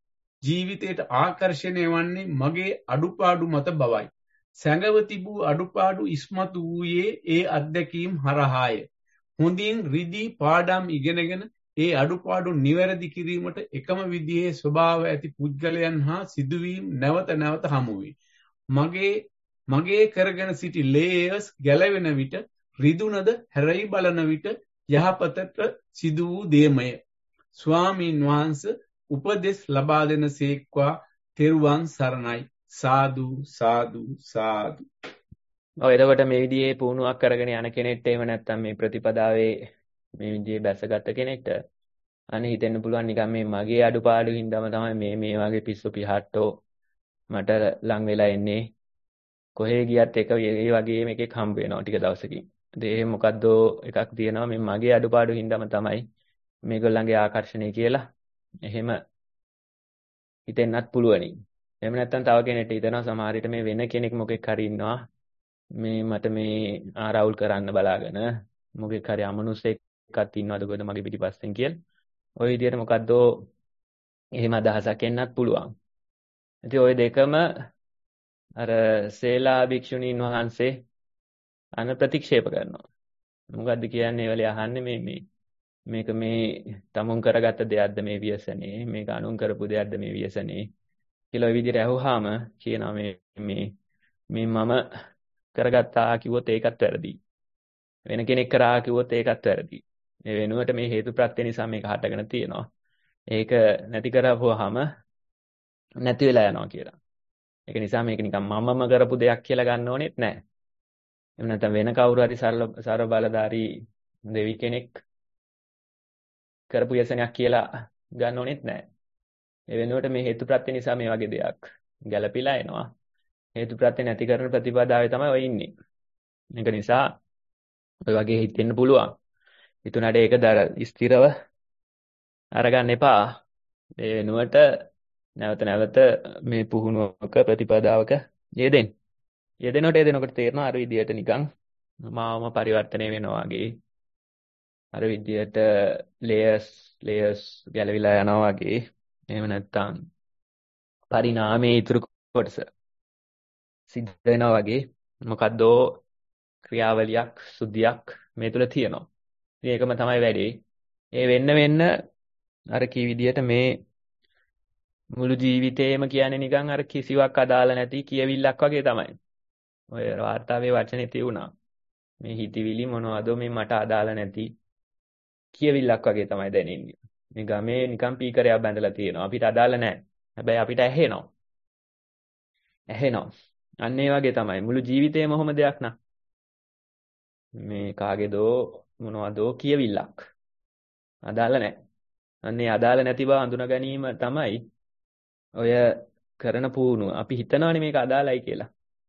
[SPEAKER 3] ජීවිතයට ආකර්ෂණය වන්නේ මගේ අඩුපාඩු මත බවයි. සැඟව තිබූ අඩුපාඩු ඉස්මතු වූයේ ඒ අත්දැකීම් හරහාය. හොඳින් රිදී පාඩම් ඉගෙනගෙන ඒ අඩුපාඩු නිවැරදි කිරීමට එකම විදිහේ ස්වභාව ඇති පුද්ගලයන් හා සිදුවීම් නැවත නැවත හමු වේ. මගේ මගේ කරගෙන සිටි ලේයර්ස් ගැලවෙන විට රිදුනද හැරයි බලන විට යහපතට සිදු වූ දේමය. ස්වාමීන් වහන්සේ උපදෙස් ලබා දෙන සේක්වා තෙරුවන් සරණයි. සාදු සාදු සාදු.
[SPEAKER 2] ඔව් එතකොට මේ විදිහේ පුහුණුවක් කරගෙන යන කෙනෙක්ට එහෙම නැත්නම් මේ ප්‍රතිපදාවේ මේ විදිහේ බැසගත් කෙනෙක්ට අනේ හිතෙන්න පුළුවන් නිකන් මේ මගේ අඩුපාඩු හින්දාම තමයි මේ මේ වගේ පිස්සු පිහට්ටෝ මට ලං වෙලා එන්නේ. කොහේ ගියත් එක ඒ වගේම එකෙක් හම්බ වෙනවා ටික දවසකින්. ඒ මොකද්ද එකක් තියෙනවා මේ මගේ අඩුපාඩු හින්දාම තමයි මේගොල්ලන්ගේ ආකර්ෂණය කියලා. එහෙම හිතෙන්නත් පුළුවනි. එහෙම නැත්නම් තව කෙනෙක්ට හිතනවා සමහර විට මේ වෙන කෙනෙක් මොකෙක් හරි ඉන්නවා. මේ මට මේ ආරවුල් කරන්න බලාගෙන මොකෙක් හරි අමනුෂ්‍යෙක්වත් ඉන්නවද කොහෙද මගේ පිටිපස්සෙන් කියලා. ওই විදිහට මොකද්ද එහෙම අදහසක් එන්නත් පුළුවන්. ඉතින් ওই දෙකම අර සේලා භික්ෂුණීන් වහන්සේ අන ප්‍රතික්ෂේප කරනවා. මොකද්ද කියන්නේ ඒවලේ අහන්නේ මේ මේ මේක මේ තමුන් කරගත්ත දෙයක්ද මේ ව්‍යසනේ මේක අනුන් කරපු දෙයක්ද මේ ව්‍යසනේ කියලා ওই විදිහට අහුවාම කියනවා මේ මේ මේ මම කරගත්තා කිව්වොත් ඒකත් වැරදි. වෙන කෙනෙක් කරා කිව්වොත් ඒකත් වැරදි. මේ වෙනුවට මේ හේතුප්‍රත්‍ය නිසා මේක හටගෙන තියෙනවා. ඒක නැති කරපුවාම නැති වෙලා යනවා කියලා. ඒක නිසා මේක නිකන් මමම කරපු දෙයක් කියලා ගන්න ඕනෙත් නැහැ. එහෙම නැත්නම් වෙන කවුරු හරි සරල සර්ව බලධාරී දෙවි කෙනෙක් කරපු යසනයක් කියලා ගන්න ඕනෙත් නැහැ. ඒ වෙනුවට මේ හේතුප්‍රත්‍ය නිසා මේ වගේ දෙයක් ගැළපීලා එනවා. හේතුප්‍රත්‍ය නැති කරන ප්‍රතිපදාවේ තමයි ඔය ඉන්නේ. මේක නිසා ඔය වගේ හිතෙන්න පුළුවන්. හිතුණාට ඒක දර ස්ථිරව අරගන්න එපා. ඒ වෙනුවට නැවත නැවත මේ පුහුණුවක ප්‍රතිපදාවක යෙදෙන්න. යෙදෙනකොට යෙදෙනකොට තේරෙනවා අර විදියට නිකන් මාවම පරිවර්තනය වෙනවා වගේ. අර විදියට ලේයර්ස් ලේයර්ස් ගැලවිලා යනවා වගේ. එහෙම නැත්නම් පරිණාමයේ ඉතුරු කොටස සිද්ධ වෙනවා වගේ මොකද්ද ක්‍රියාවලියක් සුද්ධියක් මේ තුල තියෙනවා. ඉතින් ඒකම තමයි වැඩේ. ඒ වෙන්න වෙන්න අර කී විදියට මේ මුළු ජීවිතේම කියන්නේ නිකන් අර කිසිවක් අදාළ නැති කියවිල්ලක් වගේ තමයි. ඔය වාර්තාවේ වචනේ තියුණා. මේ හිතවිලි මොනවද මේ මට අදාළ නැති කියවිල්ලක් වගේ තමයි දැනෙන්නේ. මේ ගමේ නිකන් පීකරයක් බැඳලා තියෙනවා. අපිට අදාළ නැහැ. හැබැයි අපිට ඇහෙනවා. ඇහෙනවා. අන්න ඒ වගේ තමයි මුළු ජීවිතේම ඔහොම දෙයක් නා. මේ කාගේදෝ මොනවදෝ කියවිල්ලක්. අදාළ නැහැ. අන්නේ අදාළ නැති බව අඳුන ගැනීම තමයි ඔය කරන පුහුණුව. අපි හිතනවානේ මේක අදාළයි කියලා.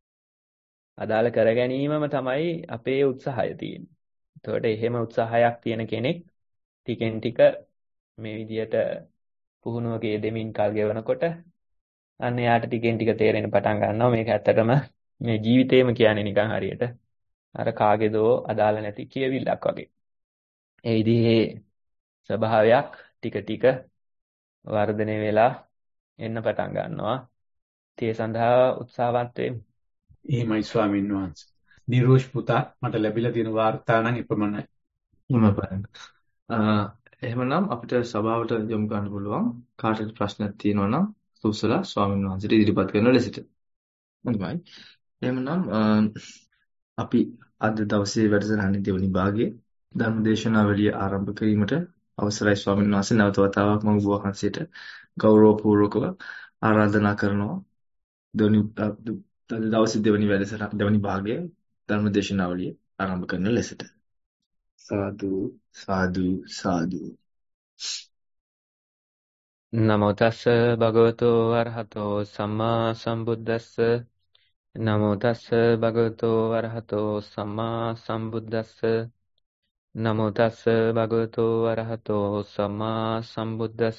[SPEAKER 2] අදාළ කර ගැනීමම තමයි අපේ උත්සාහය තියෙන්නේ. ඒතකොට එහෙම උත්සාහයක් තියෙන කෙනෙක් ටිකෙන් ටික මේ විදියට පුහුණුවක යෙදෙමින් කල් ගෙවනකොට අන්න යාට ටිකෙන් ටික තේරෙන්න පටන් ගන්නවා මේක ඇත්තටම මේ ජීවිතේම කියන්නේ නිකන් හරියට අර කාගේදෝ අදාළ නැති කියවිල්ලක් වගේ. ඒ විදිහේ ස්වභාවයක් ටික ටික වර්ධනය වෙලා එන්න පටන් ගන්නවා. තේ සඳහා උත්සාහවත් වෙමු.
[SPEAKER 3] එහෙමයි ස්වාමීන් වහන්සේ. නිරෝෂ් පුතා මට ලැබිලා තියෙන වාර්තා නම් එපමණයි.
[SPEAKER 1] එහෙම බලන්න. අ, එහෙමනම් අපිට සභාවට යොමු ගන්න පුළුවන් කාටද ප්‍රශ්නයක් තියෙනවා නම් සුසලා ස්වාමීන් වහන්සේට ඉදිරිපත් කරන ලෙසට. හොඳයි. එහෙමනම් අ, අපි අද දවසේ වැඩසටහනේ දෙවනි භාගයේ ධර්මදේශනාවලිය ආරම්භ කිරීමට අවසරයි ස්වාමීන් වහන්සේ. නැවත වතාවක් මම ඔබ වහන්සේට ගෞරවපූර්වකව ආරාධනා කරනවා. දෙවනි අ, අද දවසේ දෙවනි වැඩසටහන දෙවනි භාගයේ ධර්මදේශනාවලිය ආරම්භ කරන ලෙසට. සාදු සාදු සාදු.
[SPEAKER 2] නමෝ තස්ස භගවතෝ අරහතෝ සම්මා සම්බුද්දස්ස නමෝ තස්ස භගවතෝ අරහතෝ සම්මා සම්බුද්දස්ස නමෝ තස්ස භගවතෝ අරහතෝ සම්මා සම්බුද්දස්ස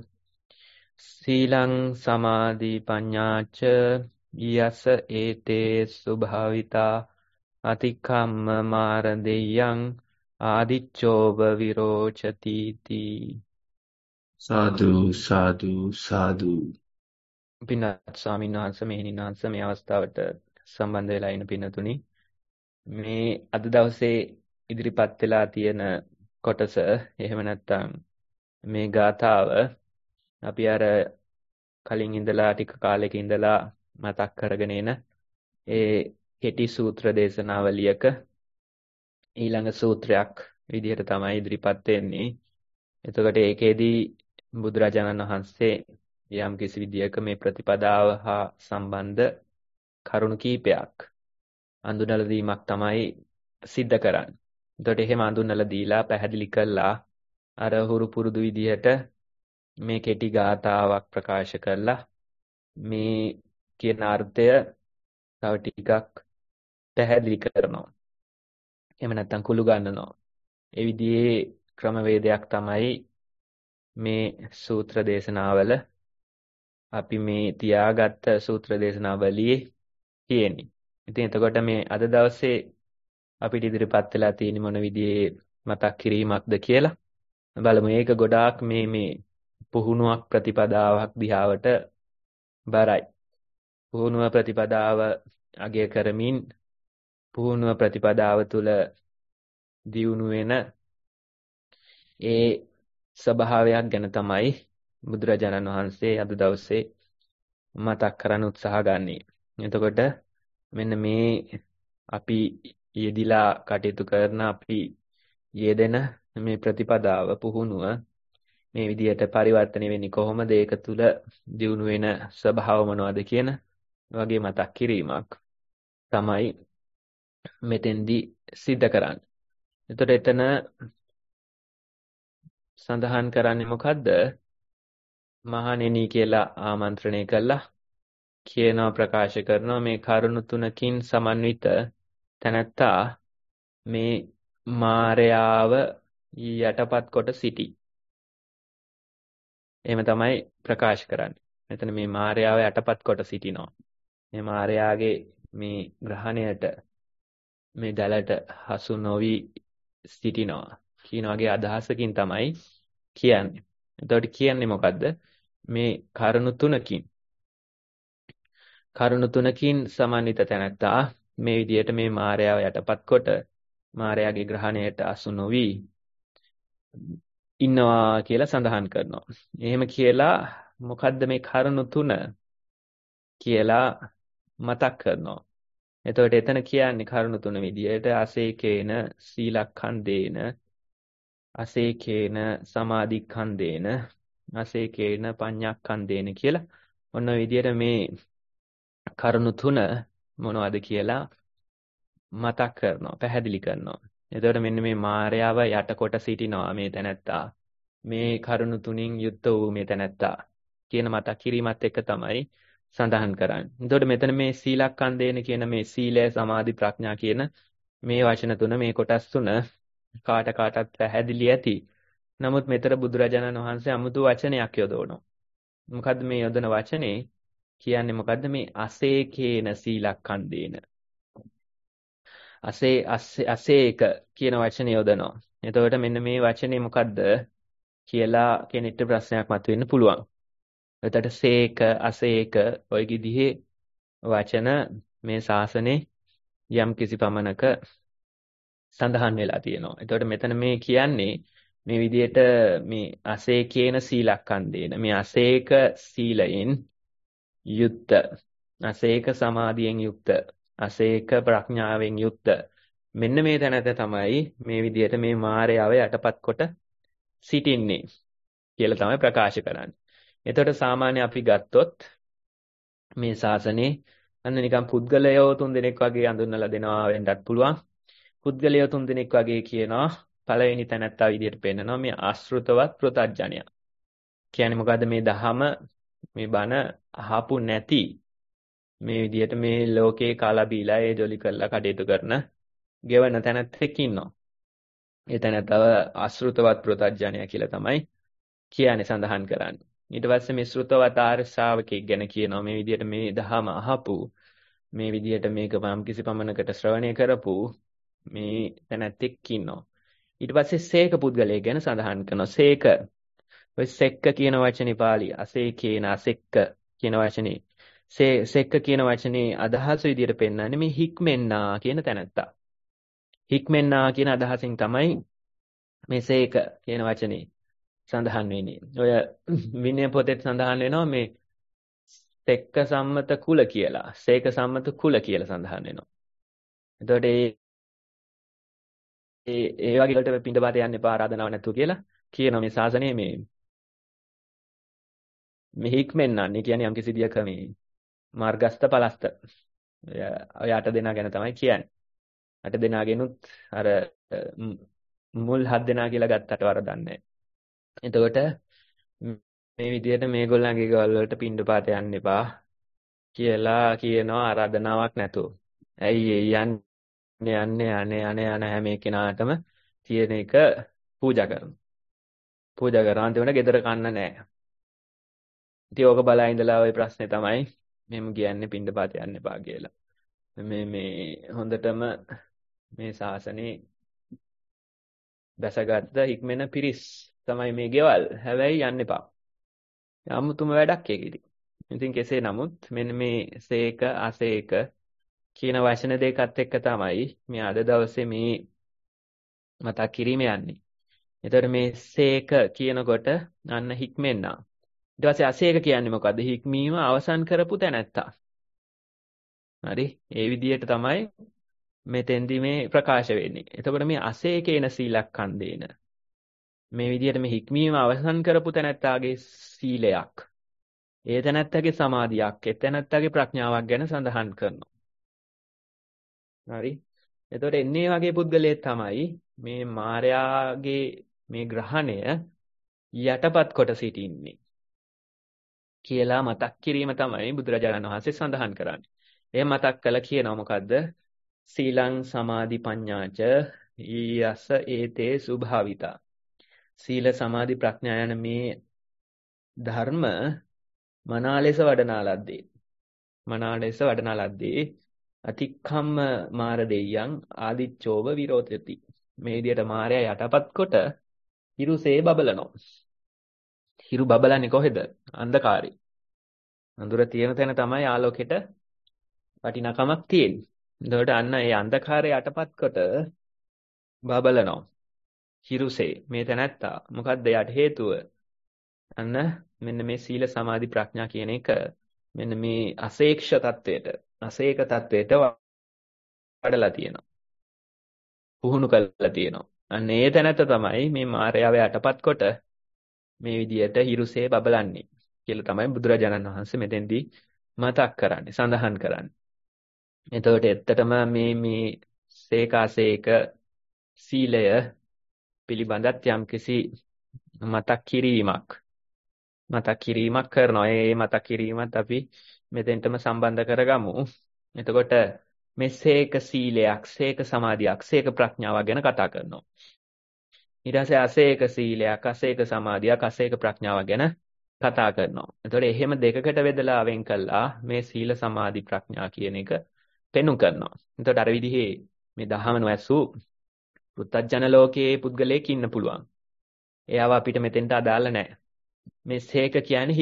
[SPEAKER 2] සීලං සමාධි පඤ්ඤාච යස ඒතේ සුභාවිතා අතිකම්ම මාර දෙයං ආදිච්චෝබ විරෝචති තී.
[SPEAKER 1] සාදු සාදු සාදු.
[SPEAKER 2] පින්වත් ස්වාමීන් වහන්සේ මෙහෙණින් වහන්සේ මේ අවස්ථාවට සම්බන්ධ වෙලා ඉන්න පින්තුනි, මේ අද දවසේ ඉදිරිපත් වෙලා තියෙන කොටස එහෙම නැත්නම් මේ ගාථාව අපි අර කලින් ඉඳලා ටික කාලෙක ඉඳලා මතක් කරගෙන එන ඒ කෙටි සූත්‍ර දේශනාවලියක ඊළඟ සූත්‍රයක් විදිහට තමයි ඉදිරිපත් වෙන්නේ. එතකොට ඒකෙදී බුදුරජාණන් වහන්සේ යම් කිසි විදියක මේ ප්‍රතිපදාව හා සම්බන්ධ කරුණු කීපයක් අඳුනලා දීමක් තමයි සිද්ධ කරන්නේ. එතකොට එහෙම අඳුනලා දීලා පැහැදිලි කළා අර හුරු පුරුදු විදිහට මේ කෙටි ගාථාවක් ප්‍රකාශ කරලා මේ කියන අර්ථය තව ටිකක් පැහැදිලි කරනවා. එහෙම නැත්නම් කුළු ගන්නනවා. ඒ විදිහේ ක්‍රමවේදයක් තමයි මේ සූත්‍ර දේශනාවල අපි මේ තියාගත්ත සූත්‍ර දේශනාවලියේ තියෙන්නේ. ඉතින් එතකොට මේ අද දවසේ අපිට ඉදිරිපත් වෙලා තියෙන මොන විදිහේ මතක් කිරීමක්ද කියලා බලමු. ඒක ගොඩාක් මේ මේ පුහුණුවක් ප්‍රතිපදාවක් දිහාවට බරයි. පුහුණුව ප්‍රතිපදාව අගය කරමින් පුහුණුව ප්‍රතිපදාව තුළ දියුණු වෙන ඒ ස්වභාවයක් ගැන තමයි බුදුරජාණන් වහන්සේ අද දවසේ මතක් කරන්න උත්සාහ ගන්නේ. එතකොට මෙන්න මේ අපි යෙදිලා කටයුතු කරන අපි යෙදෙන මේ ප්‍රතිපදාව පුහුණුව මේ විදිහට පරිවර්තනය වෙන්නේ කොහොමද, ඒක තුල දියුණු වෙන ස්වභාව මොනවද කියන වගේ මතක් කිරීමක් තමයි මෙතෙන්දී සිද්ධ කරන්නේ. එතකොට එතන සඳහන් කරන්නේ මොකද්ද? මහණෙනි කියලා ආමන්ත්‍රණය කළා කියනවා, ප්‍රකාශ කරනවා මේ කරුණු තුනකින් සමන්විත තැනැත්තා මේ මායාව යටපත් කොට සිටි. එහෙම තමයි ප්‍රකාශ කරන්නේ. මෙතන මේ මායාව යටපත් කොට සිටිනවා. මේ මායාගේ මේ ග්‍රහණයට මේ දැලට හසු නොවි සිටිනවා කියන වගේ අදහසකින් තමයි කියන්නේ. එතකොට කියන්නේ මොකද්ද? මේ කරුණු තුනකින් කරුණු තුනකින් සමන්විත තැනැත්තා මේ විදිහට මේ මායාව යටපත් කොට මායාගේ ග්‍රහණයට අසු නොවි ඉන්නවා කියලා සඳහන් කරනවා. එහෙම කියලා මොකද්ද මේ කරුණු තුන කියලා මතක් කරනවා. එතකොට එතන කියන්නේ කරුණු තුන විදිහට අසේකේන සීලක්ඛන්දේන, අසේකේන සමාධික්ඛන්දේන, අසේකේන පඤ්ඤාක්ඛන්දේන කියලා ඔන්න ඔය විදිහට මේ කරුණු තුන මොනවද කියලා මතක් කරනවා, පැහැදිලි කරනවා. එතකොට මෙන්න මේ මායාව යටකොට සිටිනවා මේ තැනැත්තා. මේ කරුණු තුنين යුක්ත වූ මේ තැනැත්තා කියන මතක් කිරීමත් එක්ක තමයි සඳහන් කරන්නේ. එතකොට මෙතන මේ සීලක්ඛන්දේන කියන මේ සීලය, සමාධි, ප්‍රඥා කියන මේ වචන තුන, මේ කොටස් තුන කාට කාටත් පැහැදිලි ඇති. නමුත් මෙතර බුදුරජාණන් වහන්සේ අමුතු වචනයක් යොදවනවා. මොකද්ද මේ යොදන වචනේ? කියන්නේ මොකද්ද? මේ අසේකේන සීලක්ඛන්දේන. අසේ අසේක කියන වචනේ යොදනවා. එතකොට මෙන්න මේ වචනේ මොකද්ද කියලා කෙනෙක්ට ප්‍රශ්නයක් මතුවෙන්න පුළුවන්. එතකොට සේක අසේක ඔය විදිහේ වචන මේ ශාසනේ යම් කිසි පමණක සඳහන් වෙලා තියෙනවා. එතකොට මෙතන මේ කියන්නේ මේ විදිහට මේ අසේකේන සීලක්ඛන්දේන මේ අසේක සීලයෙන් යුක්ත අසේක සමාධියෙන් යුක්ත අසේක ප්‍රඥාවෙන් යුක්ත මෙන්න මේ තැනට තමයි මේ විදිහට මේ මායාව යටපත් කොට සිටින්නේ කියලා තමයි ප්‍රකාශ කරන්නේ. එතකොට සාමාන්‍ය අපි ගත්තොත් මේ ශාසනේ අන්න නිකන් පුද්ගලයෝ තුන් දෙනෙක් වගේ අඳුන්වලා දෙනවා වෙන්නත් පුළුවන්. පුද්ගලයෝ තුන් දෙනෙක් වගේ කියනවා පළවෙනි තැනත්තා විදිහට පෙන්නනවා මේ ආශ්‍රිතවත් පෘථග්ජනය. කියන්නේ මොකද්ද මේ දහම මේ බණ අහපු නැති මේ විදිහට මේ ලෝකේ කාලා බීලා ඒ ජොලි කරලා කටයුතු කරන ගෙවන තැනැත්තෙක් ඉන්නවා. ඒ තැනැත්තව ආශ්‍රිතවත් පෘථග්ජනය කියලා තමයි කියන්නේ සඳහන් කරන්නේ. ඊට පස්සේ මේ ශ්‍රුතවත් ආර්ය ශ්‍රාවකෙක් ගැන කියනවා මේ විදිහට මේ දහම අහපු මේ විදිහට මේක වම් කිසි පමණකට ශ්‍රවණය කරපු මේ තැනැත්තෙක් ඉන්නවා. ඊට පස්සේ සේක පුද්ගලයෙක් ගැන සඳහන් කරනවා. සේක ඔය සෙක්ක කියන වචනේ පාළි අසේකේන අසෙක්ක කියන වචනේ සෙක්ක කියන වචනේ අදහස විදිහට පෙන්නන්නේ මේ හික්මෙන්නා කියන තැනැත්තා. හික්මෙන්නා කියන අදහසින් තමයි මේ සේක කියන වචනේ සඳහන් වෙන්නේ. ඔය විනය පොතේ සඳහන් වෙනවා මේ සෙක්ක සම්මත කුල කියලා. සේක සම්මත කුල කියලා සඳහන් වෙනවා. එතකොට ඒ ඒ ඒ වගේ වලට පිටපත යන්න එපා ආරාධනාවක් නැතුව කියලා කියනවා මේ ශාසනයේ මේ මේ හික්මෙන්නන්නේ කියන්නේ යම්කිසි දියක මේ මාර්ගස්ත පලස්ත. ඔය අට දෙනා ගැන තමයි කියන්නේ. අට දෙනාගෙනුත් අර මුල් හත් දෙනා කියලා ගත්තට වරදක් නැහැ. එතකොට මේ විදිහට මේගොල්ලන්ගේ ගෙවල් වලට පින්ඩපාත යන්න එපා කියලා කියනවා ආරාධනාවක් නැතුව. ඇයි යන්නේ යන්නේ අනේ අනේ අනේ හැම කෙනාටම තියෙන එක පූජා කරනවා. පූජා කරා අන්තිමට ගෙදර කන්න නැහැ. ඉතින් ඕක බලා ඉඳලා ওই ප්‍රශ්නේ තමයි මෙහෙම කියන්නේ පින්ඩපාත යන්න එපා කියලා. මේ මේ හොඳටම මේ ශාසනේ දැසගත්ත හික්මෙන පිරිස් තමයි මේ ගෙවල්. හැබැයි යන්න එපා. 아무තුම වැඩක් ඒක ඉතින්. ඉතින් කෙසේ නමුත් මෙන්න මේ සේක අසේක කියන වචන දෙකත් එක්ක තමයි මේ අද දවසේ මේ මතක් කිරීම යන්නේ. එතකොට මේ සේක කියනකොට අන්න හික්මෙන්නා. ඊට පස්සේ අසේක කියන්නේ මොකද්ද? හික්මීම අවසන් කරපු තැනැත්තා. හරි? ඒ විදිහට තමයි මෙතෙන්දි මේ ප්‍රකාශ වෙන්නේ. එතකොට මේ අසේකේන සීලක්ඛන්දේන මේ විදිහට මේ හික්මීම අවසන් කරපු තැනැත්තාගේ සීලයක්, ඒ තැනැත්තාගේ සමාධියක්, ඒ තැනැත්තාගේ ප්‍රඥාවක් ගැන සඳහන් කරනවා. හරි? එතකොට එන්නේ වගේ පුද්ගලයෙක් තමයි මේ මායාගේ මේ ග්‍රහණය යටපත් කොට සිටින්නේ කියලා මතක් කිරීම තමයි බුදුරජාණන් වහන්සේ සඳහන් කරන්නේ. ඒ මතක් කළා කියනවා මොකද්ද? සීලං සමාධි පඤ්ඤාච ඊයස ඒතේ සුභාවිතා. සීල සමාධි ප්‍රඥා යන මේ ධර්ම මනා ලෙස වඩනා ලද්දේ. මනා ලෙස වඩනා ලද්දේ අතික්ඛම්ම මාර දෙයයන් ආදිච්චෝව විරෝධති. මේ විදිහට මායя යටපත් කොට හිරුසේ බබලනවා. හිරු බබලන්නේ කොහෙද? අන්ධකාරේ. අඳුර තියෙන තැන තමයි ආලෝකෙට වටිනාකමක් තියෙන්නේ. එතකොට අන්න ඒ අන්ධකාරය යටපත් කොට බබලනවා. හිරුසේ මේ තැනැත්තා මොකද්ද යට හේතුව? අන්න මෙන්න මේ සීල සමාධි ප්‍රඥා කියන එක මෙන්න මේ අසේක්ෂ තත්වයට අසේක තත්වයට වඩලා තියෙනවා. පුහුණු කරලා තියෙනවා. අන්න ඒ තැනැත්ත තමයි මේ මායාව යටපත් කොට මේ විදියට හිරුසේ බබලන්නේ කියලා තමයි බුදුරජාණන් වහන්සේ මෙතෙන්දී මතක් කරන්නේ, සඳහන් කරන්නේ. එතකොට ඇත්තටම මේ මේ සේකාසේක සීලය පිළිබඳත් යම්කිසි මතක් කිරීමක් මතක් කිරීමක් කරනවා. ඒ මතක් කිරීමත් අපි මෙතෙන්ටම සම්බන්ධ කරගමු. එතකොට මේ සේක සීලයක්, සේක සමාධියක්, සේක ප්‍රඥාවක් ගැන කතා කරනවා. ඊට පස්සේ අසේක සීලයක්, අසේක සමාධියක්, අසේක ප්‍රඥාවක් ගැන කතා කරනවා. එතකොට එහෙම දෙකකට බෙදලා වෙන් කළා මේ සීල සමාධි ප්‍රඥා කියන එක පෙන්වු කරනවා. එතකොට අර විදිහේ මේ දහම නොඇසූ පුත්තජන ලෝකයේ පුද්ගලයෙක් ඉන්න පුළුවන්. එයාව අපිට මෙතෙන්ට අදාළ නැහැ. මේ සේක කියන්නේ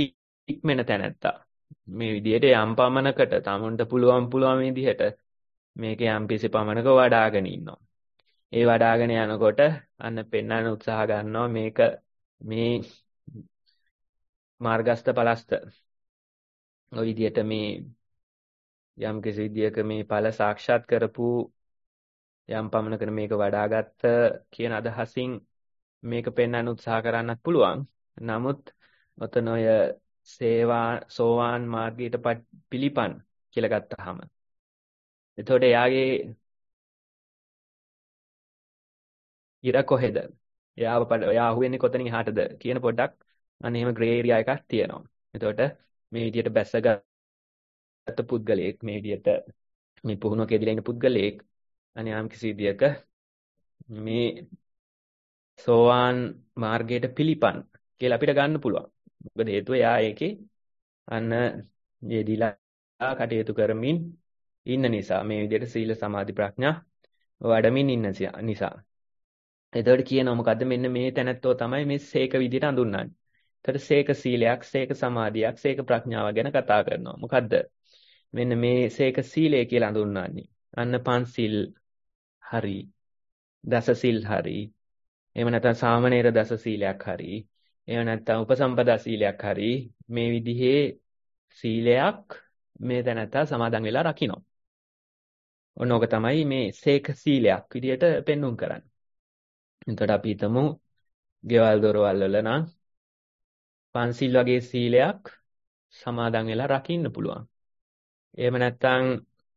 [SPEAKER 2] ඉක්මන තැනැත්තා. මේ විදිහට යම් පමණකට තමුන්ට පුළුවන් පුළුවන් විදිහට මේක යම්කිසි පමණක වඩාගෙන ඉන්නවා. ඒ වඩාගෙන යනකොට අන්න පෙන්වන්න උත්සාහ ගන්නවා මේක මේ මාර්ගස්ත පලස්ත ඔය විදිහට මේ යම්කිසි විදිහක මේ ඵල සාක්ෂාත් කරපු යම් පමණකට මේක වඩාගත්ත කියන අදහසින් මේක පෙන්වන්න උත්සාහ කරන්නත් පුළුවන්. නමුත් ඔතන ඔය සේවා සෝවාන් මාර්ගයට පිළිපන් කියලා ගත්තාම එතකොට එයාගේ ඉර කොහෙද? එයාව එයා අහුවෙන්නේ කොතනින් එහාටද කියන පොඩ්ඩක් අන්න එහෙම ග්‍රේ ඒරියා එකක් තියෙනවා. එතකොට මේ විදිහට බැස්සගත්ත පුද්ගලයෙක් මේ විදිහට මේ පුහුණුවක යෙදලා ඉන්න පුද්ගලයෙක් අනේ යම් කිසි විදියක මේ සෝවාන් මාර්ගයට පිළිපන් කියලා අපිට ගන්න පුළුවන්. මොකද හේතුව එයා ඒකේ අන්න යෙදිලා කටයුතු කරමින් ඉන්න නිසා මේ විදිහට සීල සමාධි ප්‍රඥා වඩමින් ඉන්න නිසා. එතකොට කියනවා මොකද්ද මෙන්න මේ තැනැත්තෝ තමයි මේ සීක විදිහට හඳුන්වන්නේ. එතකොට සීක සීලයක්, සීක සමාධියක්, සීක ප්‍රඥාව ගැන කතා කරනවා. මොකද්ද? මෙන්න මේ සීක සීලය කියලා හඳුන්වන්නේ. අන්න පන්සිල් හරි, දස සිල් හරි, එහෙම නැත්නම් සාමණේර දස සීලයක් හරි, එහෙම නැත්නම් උපසම්පදා සීලයක් හරි මේ විදිහේ සීලයක් මේ තැනැත්තා සමාදන් වෙලා රකින්න. ඔන්නෝක තමයි මේ සීක සීලයක් විදිහට පෙන්වුම් කරන්නේ. එතකොට අපි හිතමු ගෙවල් දොරවල් වල නම් පන්සිල් වගේ සීලයක් සමාදන් වෙලා රකින්න පුළුවන්. එහෙම නැත්නම්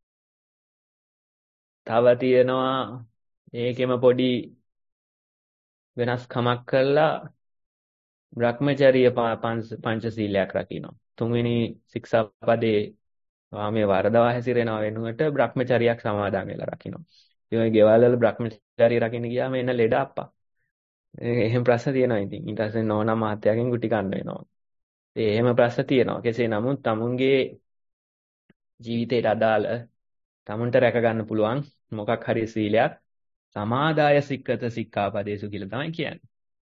[SPEAKER 2] තව තියෙනවා ඒකෙම පොඩි වෙනස්කමක් කරලා බ්‍රහ්මචර්ය පංචශීලයක් රකින්න. තුන්වෙනි ශික්ෂාපදේ වාමයේ වරදවා හැසිරෙනවා වෙනුවට බ්‍රහ්මචර්යයක් සමාදන් වෙලා රකින්න. ඉතින් ඔය ගෙවල් වල බ්‍රහ්මචර්ය රකින්න ගියාම එන ලෙඩ අප්පා. එහෙම ප්‍රශ්න තියෙනවා ඉතින්. ඊට පස්සේ නෝනා මහත්තයාගෙන් ගුටි කන්න වෙනවා. ඒ එහෙම ප්‍රශ්න තියෙනවා. කෙසේ නමුත් තමුන්ගේ ජීවිතයට අදාළ තමුන්ට රැක ගන්න පුළුවන් මොකක් හරි සීලයක් සමාදාය සික්කත සික්ඛාපදේසු කියලා තමයි කියන්නේ.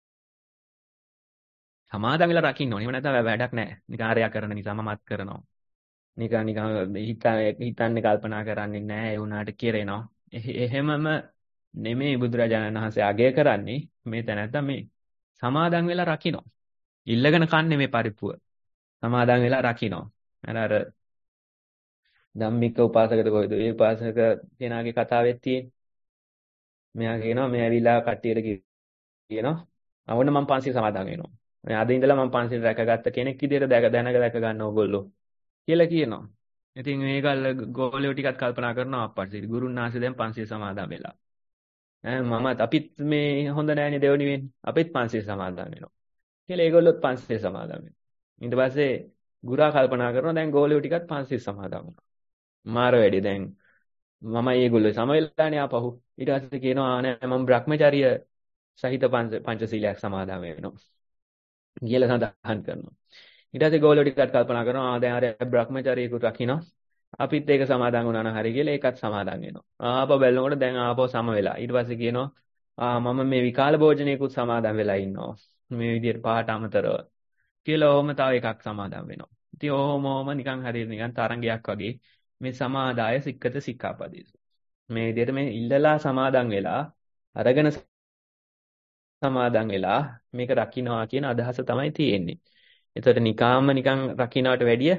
[SPEAKER 2] සමාදන් වෙලා රකින්න ඕනේ. එහෙම නැත්නම් වැඩක් නැහැ. නිකන් ආරයක් කරන නිසා මමත් කරනවා. නිකන් නිකන් හිතන්නේ කල්පනා කරන්නේ නැහැ. ඒ වුණාට කෙරෙනවා. එහෙමම නෙමෙයි බුදුරජාණන් වහන්සේ අගය කරන්නේ මේ තැනත්තා මේ සමාදන් වෙලා රකින්න. ඉල්ලගෙන කන්නේ මේ පරිප්පුව. සමාදන් වෙලා රකින්න. අර අර ධම්මික උපාසකද කොයිද? ඒ උපාසක කෙනාගේ කතාවෙත් තියෙන්නේ. මෙයා කියනවා මේ ඇවිල්ලා කට්ටියට කියනවා අවුන මම පන්සිල් සමාදන් වෙනවා. මේ අද ඉඳලා මම පන්සිල් රැකගත්ත කෙනෙක් විදියට දැක දැනග දැක ගන්න ඕගොල්ලෝ කියලා කියනවා. ඉතින් මේකල් ගෝලියෝ ටිකක් කල්පනා කරනවා අප්පටි ගුරුන් වහන්සේ දැන් පන්සිල් සමාදන් වෙලා. ඈ මමත් අපිත් මේ හොඳ නෑනේ දෙවනි වෙන්නේ. අපිත් පන්සිල් සමාදන් වෙනවා. කියලා ඒගොල්ලොත් පන්සිල් සමාදන් වෙනවා. ඊට පස්සේ ගුරා කල්පනා කරනවා දැන් ගෝලියෝ ටිකත් පන්සිල් සමාදන් වුණා. මාර වැඩි දැන් මම ඒගොල්ලෝ සමවෙලානේ ආපහු. ඊට පස්සේ කියනවා නෑ මම බ්‍රහ්මචර්ය සහිත පංචශීලයක් සමාදන් වෙනවා. කියලා සඳහන් කරනවා. ඊට පස්සේ ගෝලියෝ ටිකත් කල්පනා කරනවා ආ දැන් අර බ්‍රහ්මචර්යයකුත් රකින්න අපිත් ඒක සමාදන් වුණා නම් හරි කියලා ඒකත් සමාදන් වෙනවා. ආපහු බැලනකොට දැන් ආපහු සම වෙලා. ඊට පස්සේ කියනවා ආ මම මේ විකාල භෝජනයකුත් සමාදන් වෙලා ඉන්නවා. මේ විදිහට පහට අමතරව. කියලා ඔහොම තව එකක් සමාදන් වෙනවා. ඉතින් ඔහොම ඔහොම නිකන් හරියට නිකන් තරංගයක් වගේ මේ සමාදාය සික්කත සික්ඛාපදේසු. මේ විදිහට මේ ඉල්ලලා සමාදන් වෙලා අරගෙන සමාදන් වෙලා මේක රකින්නවා කියන අදහස තමයි තියෙන්නේ. එතකොට නිකාම්ම නිකන් රකින්නට වැඩිය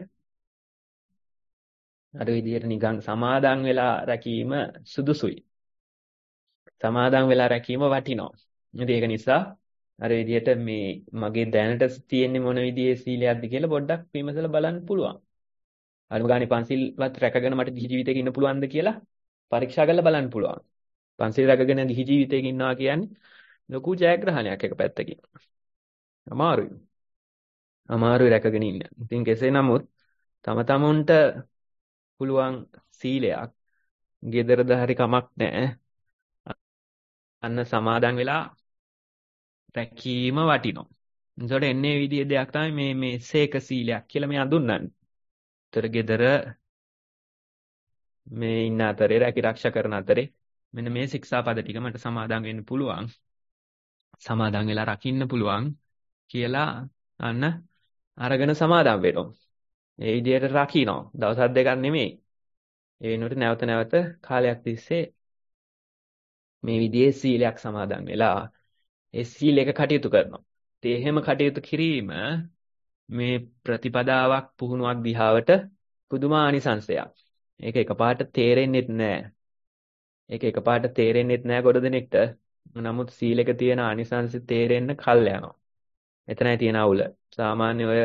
[SPEAKER 2] අර විදිහට නිකන් සමාදන් වෙලා රැකීම සුදුසුයි. සමාදන් වෙලා රැකීම වටිනවා. ඉතින් ඒක නිසා අර විදිහට මේ මගේ දැනට තියෙන්නේ මොන විදිහේ සීලයක්ද කියලා පොඩ්ඩක් විමසලා බලන්න පුළුවන්. අර ගානේ පන්සිල්වත් රැකගෙන මට ගිහි ජීවිතයක ඉන්න පුළුවන්ද කියලා පරීක්ෂා කරලා බලන්න පුළුවන්. පන්සිල් රැකගෙන ගිහි ජීවිතයක ඉන්නවා කියන්නේ ලොකු ජයග්‍රහණයක් එක පැත්තකින්. අමාරුයි. අමාරුයි රැකගෙන ඉන්න. ඉතින් කෙසේ නමුත් තම තමුන්ට පුළුවන් සීලයක් ගෙදරද හරි කමක් නැහැ. අන්න සමාදන් වෙලා රැකීම වටිනවා. එතකොට එන්නේ විදිහේ දෙයක් තමයි මේ මේ සීක සීලයක් කියලා මේ හඳුන්වන්නේ. ඒතර ගෙදර මේ ඉන්න අතරේ රැකිරක්ෂා කරන අතරේ මෙන්න මේ ශික්ෂාපද ටික මට සමාදන් වෙන්න පුළුවන්. සමාදන් වෙලා රකින්න පුළුවන් කියලා අන්න අරගෙන සමාදම් වෙනවා. ඒ විදිහට රකින්නවා. දවස් දෙකක් නෙමෙයි. ඒ වෙනුවට නැවත නැවත කාලයක් තිස්සේ මේ විදිහේ සීලයක් සමාදන් වෙලා ඒ සීලයක කටයුතු කරනවා. ඒ එහෙම කටයුතු කිරීම මේ ප්‍රතිපදාවක් පුහුණුවක් දිහාවට පුදුම ආනිසංසයක්. ඒක එකපාරට තේරෙන්නේ නැහැ. ඒක එකපාරට තේරෙන්නේ නැහැ ගොඩ දෙනෙක්ට. නමුත් සීලෙක තියෙන ආනිසංසය තේරෙන්න කල් යනවා. එතනයි තියෙන අවුල. සාමාන්‍ය ඔය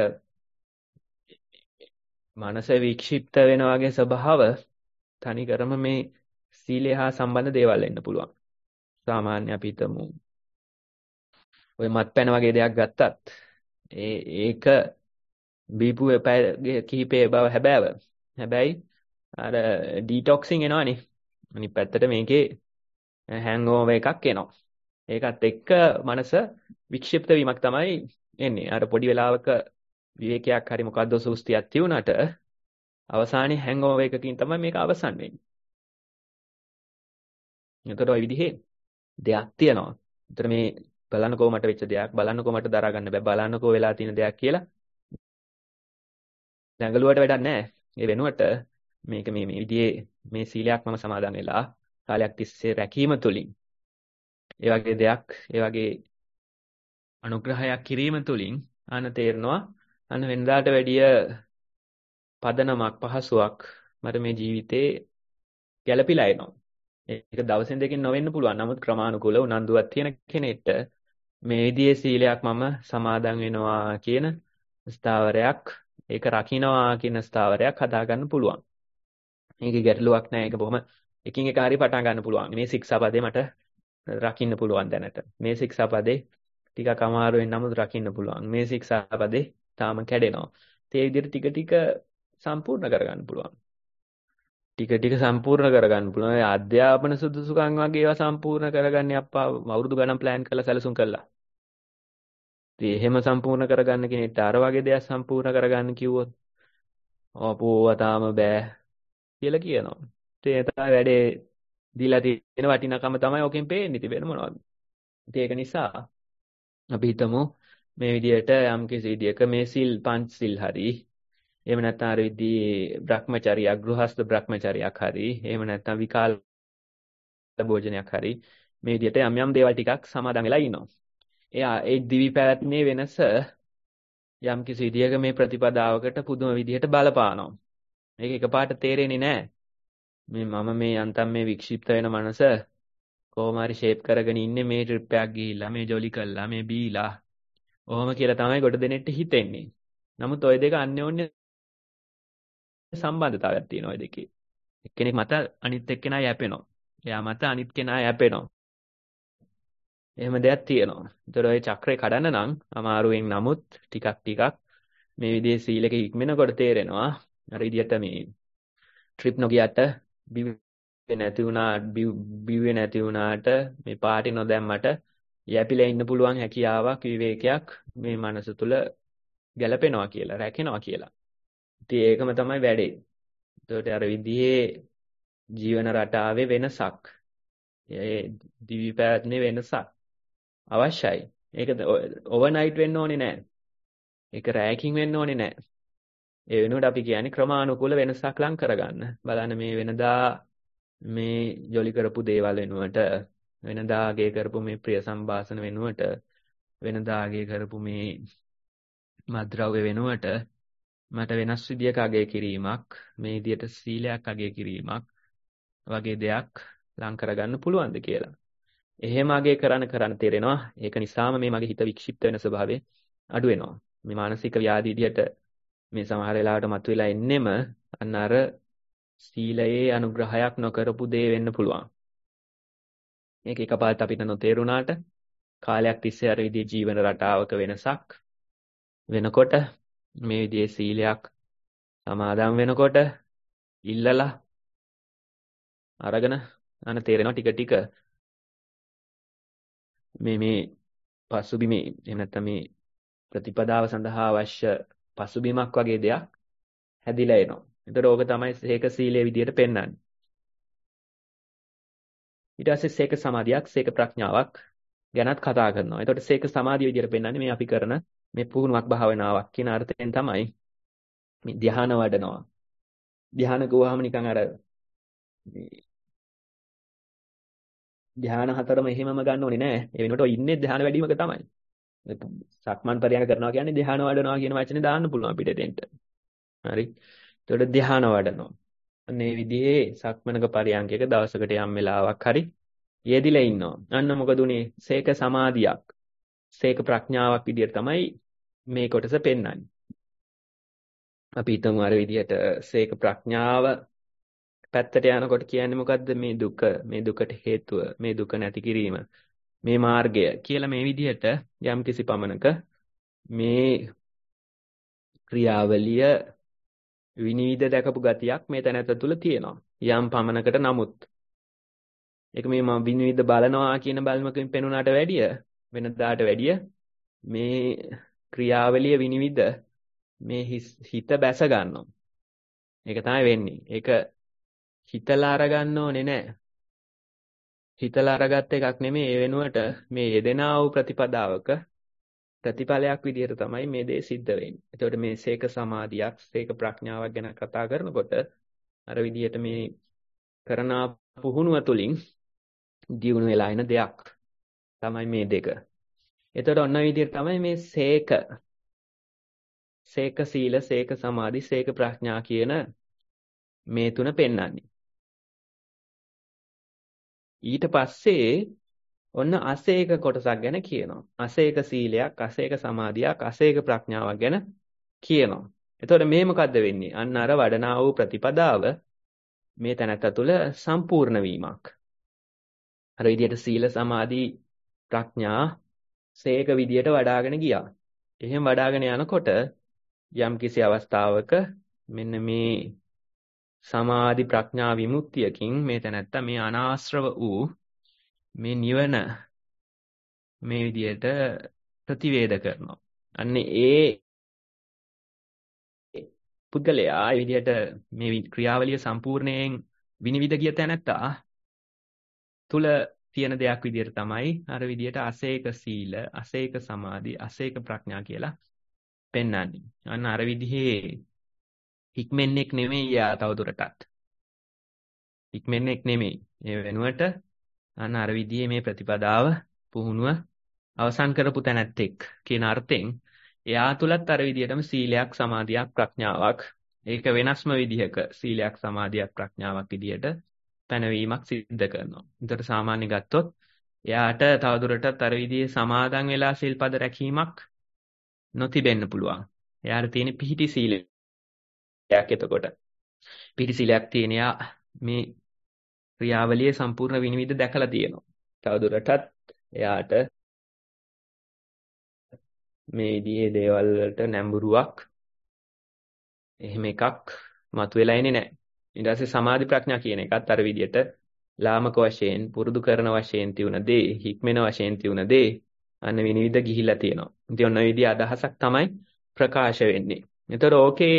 [SPEAKER 2] මනස වික්ෂිප්ත වෙන වගේ ස්වභාව තනිකරම මේ සීලය හා සම්බන්ධ දේවල් වෙන්න පුළුවන්. සාමාන්‍ය අපි හිතමු ඔය මත්පැන වගේ දෙයක් ගත්තත් ඒ ඒක බීපු පැය කිහිපේ බව හැබෑව. හැබැයි අර ඩීටොක්සින් එනවනේ. අනිත් පැත්තට මේකේ හැන්ගෝවර් එකක් එනවා. ඒකත් එක්ක මනස වික්ෂිප්ත වීමක් තමයි එන්නේ. අර පොඩි වෙලාවක විවේකයක් හරි මොකද්ද සුස්තියක් තියුණාට අවසානයේ හැන්ගෝවර් එකකින් තමයි මේක අවසන් වෙන්නේ. එතකොට ওই විදිහේ දෙයක් තියෙනවා. එතකොට මේ බලන්නකෝ මට වෙච්ච දෙයක් බලන්නකෝ මට දරා ගන්න බෑ බලන්නකෝ වෙලා තියෙන දෙයක් කියලා දැඟලුවට වැඩක් නැහැ. ඒ වෙනුවට මේක මේ මේ විදිහේ මේ සීලයක් මම සමාදන් වෙලා කාලයක් තිස්සේ රැකීම තුලින් ඒ වගේ දෙයක් ඒ වගේ අනුග්‍රහයක් කිරීම තුලින් අන්න තේරෙනවා අන්න වෙනදාට වැඩිය පදනමක් පහසුවක් මට මේ ජීවිතේ ගැළපීලා එනවා. ඒක දවසෙන් දෙකකින් නොවෙන්න පුළුවන්. නමුත් ක්‍රමානුකූලව උනන්දුවක් තියෙන කෙනෙක්ට මේ විදිහේ සීලයක් මම සමාදන් වෙනවා කියන ස්ථාවරයක් ඒක රකින්නවා කියන ස්ථාවරයක් හදාගන්න පුළුවන්. මේකේ ගැටලුවක් නැහැ. ඒක බොහොම එකින් එක හරි පටන් ගන්න පුළුවන්. මේ ශික්ෂාපදේ මට රකින්න පුළුවන් දැනට. මේ ශික්ෂාපදේ ටිකක් අමාරුවෙන් නමුත් රකින්න පුළුවන්. මේ ශික්ෂාපදේ තාම කැඩෙනවා. ඒ විදිහට ටික ටික සම්පූර්ණ කරගන්න පුළුවන්. ටික ටික සම්පූර්ණ කරගන්න පුළුවන්. ඒ අධ්‍යාපන සුදුසුකම් වගේ ඒවා සම්පූර්ණ කරගන්නේ අප්පා අවුරුදු ගණන් ප්ලෑන් කරලා සැලසුම් කළා. ඉතින් එහෙම සම්පූර්ණ කරගන්න කෙනෙක්ට අර වගේ දෙයක් සම්පූර්ණ කරගන්න කිව්වොත් අපෝ තාම බෑ කියලා කියනවා. ඒ තමයි වැඩේ දීලා තියෙන වටිනකම තමයි ඔකෙන් පේන්නේ තිබෙන මොනවද. ඉතින් ඒක නිසා අපි හිතමු මේ විදිහට යම් කිසි විදියක මේ සිල් පංච සිල් හරි එහෙම නැත්නම් අර විදිහේ භ්‍රමචර්යයක් ගෘහස්ත භ්‍රමචර්යයක් හරි එහෙම නැත්නම් විකාල භෝජනයක් හරි මේ විදිහට යම් යම් දේවල් ටිකක් සමාදන් වෙලා ඉන්නවා. එයා ඒ දිවි පැවැත්මේ වෙනස යම් කිසි විදියක මේ ප්‍රතිපදාවකට පුදුම විදිහට බලපානවා. මේක එකපාරට තේරෙන්නේ නැහැ. මේ මම මේ යන්තම් මේ වික්ෂිප්ත වෙන මනස කොහොම හරි ෂේප් කරගෙන ඉන්නේ මේ ට්‍රිප් එකක් ගිහිල්ලා මේ ජොලි කළා මේ බීලා ඔහොම කියලා තමයි ගොඩ දෙනෙක්ට හිතෙන්නේ. නමුත් ওই දෙක අන්‍යෝන්‍ය සම්බන්ධතාවයක් තියෙනවා ওই දෙකේ. එක්කෙනෙක් මත අනිත් එක්කෙනා යැපෙනවා. එයා මත අනිත් කෙනා යැපෙනවා. එහෙම දෙයක් තියෙනවා. ඒතර ওই චක්‍රේ කඩන්න නම් අමාරුවෙන් නමුත් ටිකක් ටිකක් මේ විදිහේ සීලක ඉක්මනකොට තේරෙනවා. අර විදිහට මේ ට්‍රිප් නොගියට බිව්වේ නැති වුණා බිව්වේ නැති වුණාට මේ පාටි නොදැම්මට යැපිලා ඉන්න පුළුවන් හැකියාවක් විවේකයක් මේ මනස තුල ගැලපෙනවා කියලා රැකෙනවා කියලා. ඉතින් ඒකම තමයි වැඩේ. ඒකට අර විදිහේ ජීවන රටාවේ වෙනසක්. ඒ දිවි පැවැත්මේ වෙනසක් අවශ්‍යයි. ඒක ඕවර්නයිට් වෙන්න ඕනේ නැහැ. ඒක රැයකින් වෙන්න ඕනේ නැහැ. ඒ වෙනුවට අපි කියන්නේ ක්‍රමානුකූල වෙනසක් ලං කරගන්න. බලන්න මේ වෙනදා මේ ජොලි කරපු දේවල් වෙනුවට වෙනදා ආගේ කරපු මේ ප්‍රිය සම්භාෂණ වෙනුවට වෙනදා ආගේ කරපු මේ මද්ද්‍රව්‍ය වෙනුවට මට වෙනස් විදියක අගය කිරීමක් මේ විදියට සීලයක් අගය කිරීමක් වගේ දෙයක් ලං කරගන්න පුළුවන්ද කියලා. එහෙම අගය කරන කරන තේරෙනවා. ඒක නිසාම මේ මගේ හිත වික්ෂිප්ත වෙන ස්වභාවය අඩු වෙනවා. මේ මානසික ව්‍යාධි විදියට මේ සමහර වෙලාවට මතුවලා එන්නෙම අන්න අර සීලයේ අනුග්‍රහයක් නොකරපු දේ වෙන්න පුළුවන්. මේක එකපාරට අපිට නොතේරුණාට කාලයක් තිස්සේ අර විදිහේ ජීවන රටාවක වෙනසක් වෙනකොට මේ විදිහේ සීලයක් සමාදන් වෙනකොට ඉල්ලලා අරගෙන අන්න තේරෙනවා ටික ටික මේ මේ පසුබිමේ එහෙම නැත්නම් මේ ප්‍රතිපදාව සඳහා අවශ්‍ය පසුබිමක් වගේ දෙයක් හැදිලා එනවා. ඒතර ඕක තමයි සීක සීලයේ විදියට පෙන්වන්නේ. ඊට පස්සේ සීක සමාධියක් සීක ප්‍රඥාවක් ගැනත් කතා කරනවා. ඒතකොට සීක සමාධිය විදියට පෙන්වන්නේ මේ අපි කරන මේ පුහුණුවක් භාවනාවක් කියන අර්ථයෙන් තමයි මේ ධ්‍යාන වඩනවා. ධ්‍යාන ගුවාම නිකන් අර මේ ධ්‍යාන හතරම එහෙමම ගන්න ඕනේ නෑ. ඒ වෙනකොට ඔය ඉන්නේ ධ්‍යාන වැඩිමක තමයි. සක්මන් පරියන්ක කරනවා කියන්නේ ධ්‍යාන වඩනවා කියන වචනේ දාන්න පුළුවන් අපිට දෙන්න. හරි. එතකොට ධ්‍යාන වඩනවා. අනේ විදිහේ සක්මනක පරියන්කයක දවසකට යම් වෙලාවක් හරි යෙදිලා ඉන්නවා. අන්න මොකද උනේ? සේක සමාධියක්. සේක ප්‍රඥාවක් විදියට තමයි මේ කොටස පෙන්වන්නේ. අපි හිතමු අර විදියට සේක ප්‍රඥාව පැත්තට යනකොට කියන්නේ මොකද්ද? මේ දුක, මේ දුකට හේතුව, මේ දුක නැති කිරීම, මේ මාර්ගය කියලා මේ විදිහට යම් කිසි පමණක මේ ක්‍රියාවලිය විනිවිද දැකපු ගතියක් මේ තැනැත්ත තුළ තියෙනවා. යම් පමණකට නමුත් ඒක මේ මම විනිවිද බලනවා කියන බල්මකින් පෙනුනාට වැඩිය වෙනදාට වැඩිය මේ ක්‍රියාවලිය විනිවිද මේ හිත බැස ගන්නවා. ඒක තමයි වෙන්නේ. ඒක හිතලා අරගන්න ඕනේ නෑ. හිතලා අරගත්ත එකක් නෙමෙයි. ඒ වෙනුවට මේ යෙදෙනා වූ ප්‍රතිපදාවක ප්‍රතිඵලයක් විදිහට තමයි මේ දේ සිද්ධ වෙන්නේ. එතකොට මේ සේක සමාධියක්, සේක ප්‍රඥාවක් ගැන කතා කරනකොට අර විදිහට මේ කරන පුහුණුව තුළින් දියුණු වෙලා එන දෙයක් තමයි මේ දෙක. එතකොට ඔන්න විදිහට තමයි මේ සේක සේක සීල, සේක සමාධි, සේක ප්‍රඥා කියන මේ තුන පෙන්වන්නේ. ඊට පස්සේ ඔන්න අසේක කොටසක් ගැන කියනවා. අසේක සීලයක්, අසේක සමාධියක්, අසේක ප්‍රඥාවක් ගැන කියනවා. එතකොට මේ මොකද්ද වෙන්නේ? අන්න අර වඩනා වූ ප්‍රතිපදාව මේ තැනත්ත තුළ සම්පූර්ණ වීමක්. අර විදියට සීල සමාධි ප්‍රඥා සේක විදියට වඩාගෙන ගියා. එහෙම වඩාගෙන යනකොට යම් කිසි අවස්ථාවක මෙන්න මේ සමාධි ප්‍රඥා විමුක්තියකින් මේ තැනත්තා මේ අනාශ්‍රව වූ මේ නිවන මේ විදියට ප්‍රතිවේද කරනවා. අන්න ඒ පුද්ගලයා ඒ විදියට මේ ක්‍රියාවලිය සම්පූර්ණයෙන් විනිවිද ගිය තැනත්තා තුල තියෙන දෙයක් විදියට තමයි අර විදියට අසේක සීල, අසේක සමාධි, අසේක ප්‍රඥා කියලා පෙන්වන්නේ. අන්න අර විදිහේ හික්මෙන්නෙක් නෙමෙයි යා තවදුරටත්. හික්මෙන්නෙක් නෙමෙයි. ඒ වෙනුවට අන්න අර විදිහේ මේ ප්‍රතිපදාව පුහුණුව අවසන් කරපු තැනැත්තෙක් කියන අර්ථයෙන් එයා තුලත් අර විදිහටම සීලයක්, සමාධියක්, ප්‍රඥාවක් ඒක වෙනස්ම විදිහක සීලයක්, සමාධියක්, ප්‍රඥාවක් විදිහට පැනවීමක් සිද්ධ කරනවා. ඒතර සාමාන්‍ය ගත්තොත් එයාට තවදුරටත් අර විදිහේ සමාදන් වෙලා සිල්පද රැකීමක් නොතිබෙන්න පුළුවන්. එයාට තියෙන පිහිටි සීලයක් එතකොට. පිහිටි සීලයක් තියෙන එයා මේ ක්‍රියාවලියේ සම්පූර්ණ විනිවිද දැකලා තියෙනවා. තවදුරටත් එයාට මේ විදිහේ දේවල් වලට නැඹුරුවක් එහෙම එකක් මතුවෙලා එන්නේ නැහැ. ඊට පස්සේ සමාධි ප්‍රඥා කියන එකත් අර විදිහට ලාමක වශයෙන් පුරුදු කරන වශයෙන් තියුණ දේ, හික්මෙන වශයෙන් තියුණ දේ අන්න විනිවිද ගිහිලා තියෙනවා. ඉතින් ඔන්න ඔය විදිහ අදහසක් තමයි ප්‍රකාශ වෙන්නේ. ඒතර ඕකේ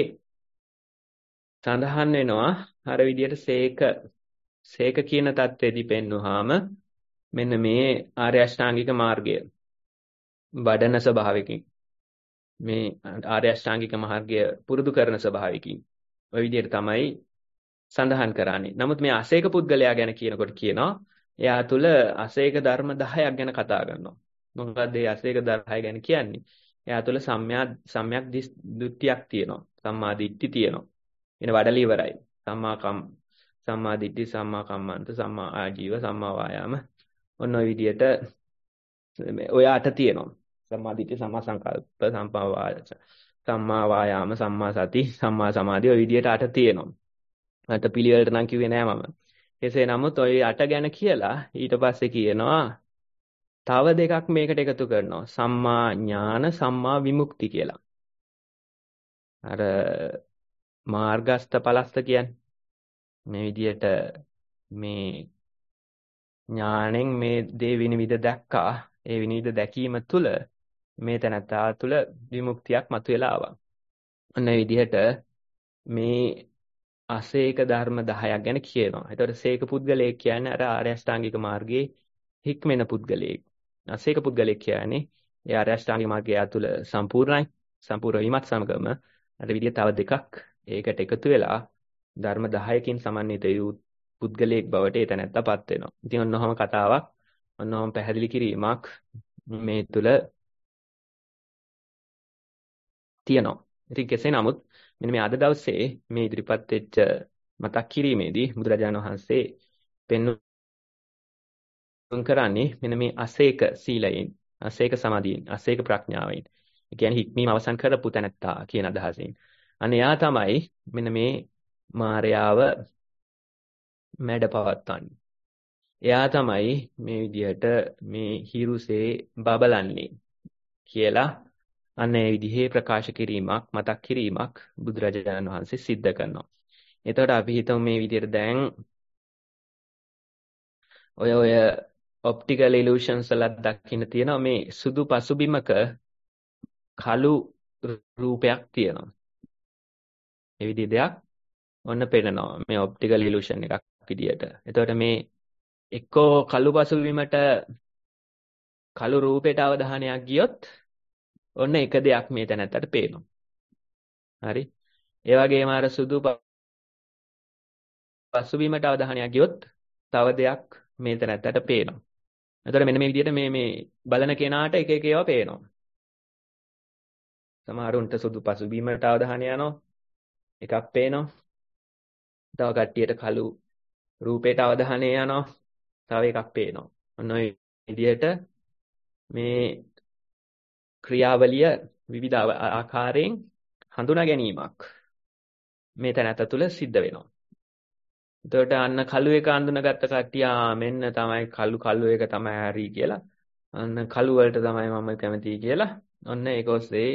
[SPEAKER 2] සඳහන් වෙනවා අර විදිහට සේක සේක කියන தത്വෙදි පෙන්වුවාම මෙන්න මේ ආර්ය අෂ්ටාංගික මාර්ගය වඩන ස්වභාවයකින් මේ ආර්ය අෂ්ටාංගික මාර්ගය පුරුදු කරන ස්වභාවයකින් ඔය විදිහට තමයි සඳහන් කරන්නේ. නමුත් මේ අසේක පුද්ගලයා ගැන කියනකොට කියනවා එයා තුල අසේක ධර්ම දහයක් ගැන කතා කරනවා. මොකක්ද මේ අසේක දහය ගැන කියන්නේ? එයා තුල සම්‍යක් සම්‍යක් දෘෂ්ටියක් තියෙනවා. සම්මා දිට්ඨි තියෙනවා. එන වඩල ඉවරයි. සම්මා කම් සම්මා දිට්ඨි, සම්මා කම්මන්ත, සම්මා ආජීව, සම්මා වායාම ඔන්න ඔය විදිහට ඔය අට තියෙනවා. සම්මා දිට්ඨි, සම්මා සංකල්ප, සම්මා වාච, සම්මා වායාම, සම්මා සති, සම්මා සමාධි ඔය විදිහට අට තියෙනවා. අට පිළිවෙලට නම් කිව්වේ නෑ මම. එසේ නමුත් ඔය අට ගැන කියලා ඊට පස්සේ කියනවා තව දෙකක් මේකට එකතු කරනවා. සම්මා ඥාන, සම්මා විමුක්ති කියලා. අර මාර්ගස්ත පලස්ත කියන්නේ මේ විදිහට මේ ඥාණයෙන් මේ දේ විනිවිද දැක්කා. ඒ විනිවිද දැකීම තුළ මේ තැනත්තා තුළ විමුක්තියක් මතුවලා ආවා. අන්න ඒ විදිහට මේ අසේක ධර්ම දහයක් ගැන කියනවා. ඒතකොට සේක පුද්ගලයෙක් කියන්නේ අර ආර්ය අෂ්ටාංගික මාර්ගයේ හික්මෙන පුද්ගලයෙක්. අසේක පුද්ගලයෙක් කියන්නේ ඒ ආර්ය අෂ්ටාංගික මාර්ගය එයා තුළ සම්පූර්ණයි. සම්පූර්ණ වීමත් සමගම අර විදිහට තව දෙකක් ඒකට එකතු වෙලා ධර්ම දහයකින් සමන්විත වූ පුද්ගලයෙක් බවට ඒ තැනැත්තාපත් වෙනවා. ඉතින් ඔන්නෝම කතාවක්, ඔන්නෝම පැහැදිලි කිරීමක් මේ තුළ තියෙනවා. ඉතින් කෙසේ නමුත් මෙන්න මේ අද දවසේ මේ ඉදිරිපත් වෙච්ච මතක් කිරීමේදී බුදුරජාණන් වහන්සේ පෙන්වුම් කරන්නේ මෙන්න මේ අසේක සීලයෙන්, අසේක සමාධියෙන්, අසේක ප්‍රඥාවෙන්. ඒ කියන්නේ හික්මීම අවසන් කරපු තැනැත්තා කියන අදහසින්. අනේ යා තමයි මෙන්න මේ මායාව මැඩ පවත්වන්නේ. එයා තමයි මේ විදිහට මේ හිරුසේ බබලන්නේ කියලා අන්න ඒ විදිහේ ප්‍රකාශ කිරීමක්, මතක් කිරීමක් බුදුරජාණන් වහන්සේ සිද්ධ කරනවා. එතකොට අපි හිතමු මේ විදිහට දැන් ඔය ඔය ඔප්ටිකල් ඉලූෂන්ස් වල දකින්න තියෙනවා මේ සුදු පසුබිමක කළු රූපයක් තියෙනවා. මේ විදිහ දෙයක් ඔන්න පේනවා මේ ඔප්ටිකල් ඉලූෂන් එකක් විදියට. එතකොට මේ එක්කෝ කළු පසුබිමට කළු රූපයට අවධානයක් ගියොත් ඔන්න එක දෙයක් මේ තැනත්තට පේනවා. හරි. ඒ වගේම අර සුදු පසුබිමට අවධානයක් ගියොත් තව දෙයක් මේ තැනත්තට පේනවා. එතකොට මෙන්න මේ විදිහට මේ මේ බලන කෙනාට එක එක ඒවා පේනවා. සමහරුන්ට සුදු පසුබිමට අවධානය යනවා. එකක් පේනවා. තව කට්ටියට කළු රූපයට අවධානය යනවා. තව එකක් පේනවා. ඔන්න ඔය විදිහට මේ ක්‍රියාවලිය විවිධ ආකාරයෙන් හඳුනා ගැනීමක් මේ තැනත්ත තුළ සිද්ධ වෙනවා. එතකොට අන්න කළු එක අඳුනගත්ත කට්ටිය මෙන්න තමයි කළු කළු එක තමයි හරි කියලා. අන්න කළු වලට තමයි මම කැමතියි කියලා. ඔන්න ඒක ඔස්සේ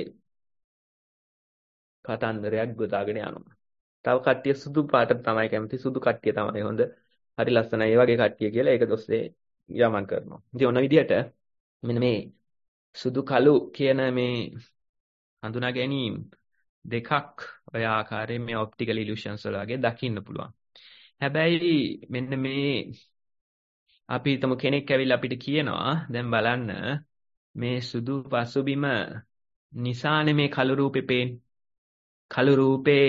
[SPEAKER 2] කතන්දරයක් ගොතාගෙන යනවා. තව කට්ටිය සුදු පාටට තමයි කැමති. සුදු කට්ටිය තමයි හොඳ. හරි ලස්සනයි. ඒ වගේ කට්ටිය කියලා ඒක ඔස්සේ යමන් කරනවා. ඉතින් ඔන්න විදිහට මෙන්න මේ සුදු කළු කියන මේ හඳුනා ගැනීම දෙකක් ඔය ආකාරයෙන් මේ ඔප්ටිකල් ඉලූෂන්ස් වල වගේ දකින්න පුළුවන්. හැබැයි මෙන්න මේ අපි හිතමු කෙනෙක් ඇවිල්ලා අපිට කියනවා දැන් බලන්න මේ සුදු පසුබිම නිසානේ මේ කළු රූපේ පේන්නේ. කළු රූපේ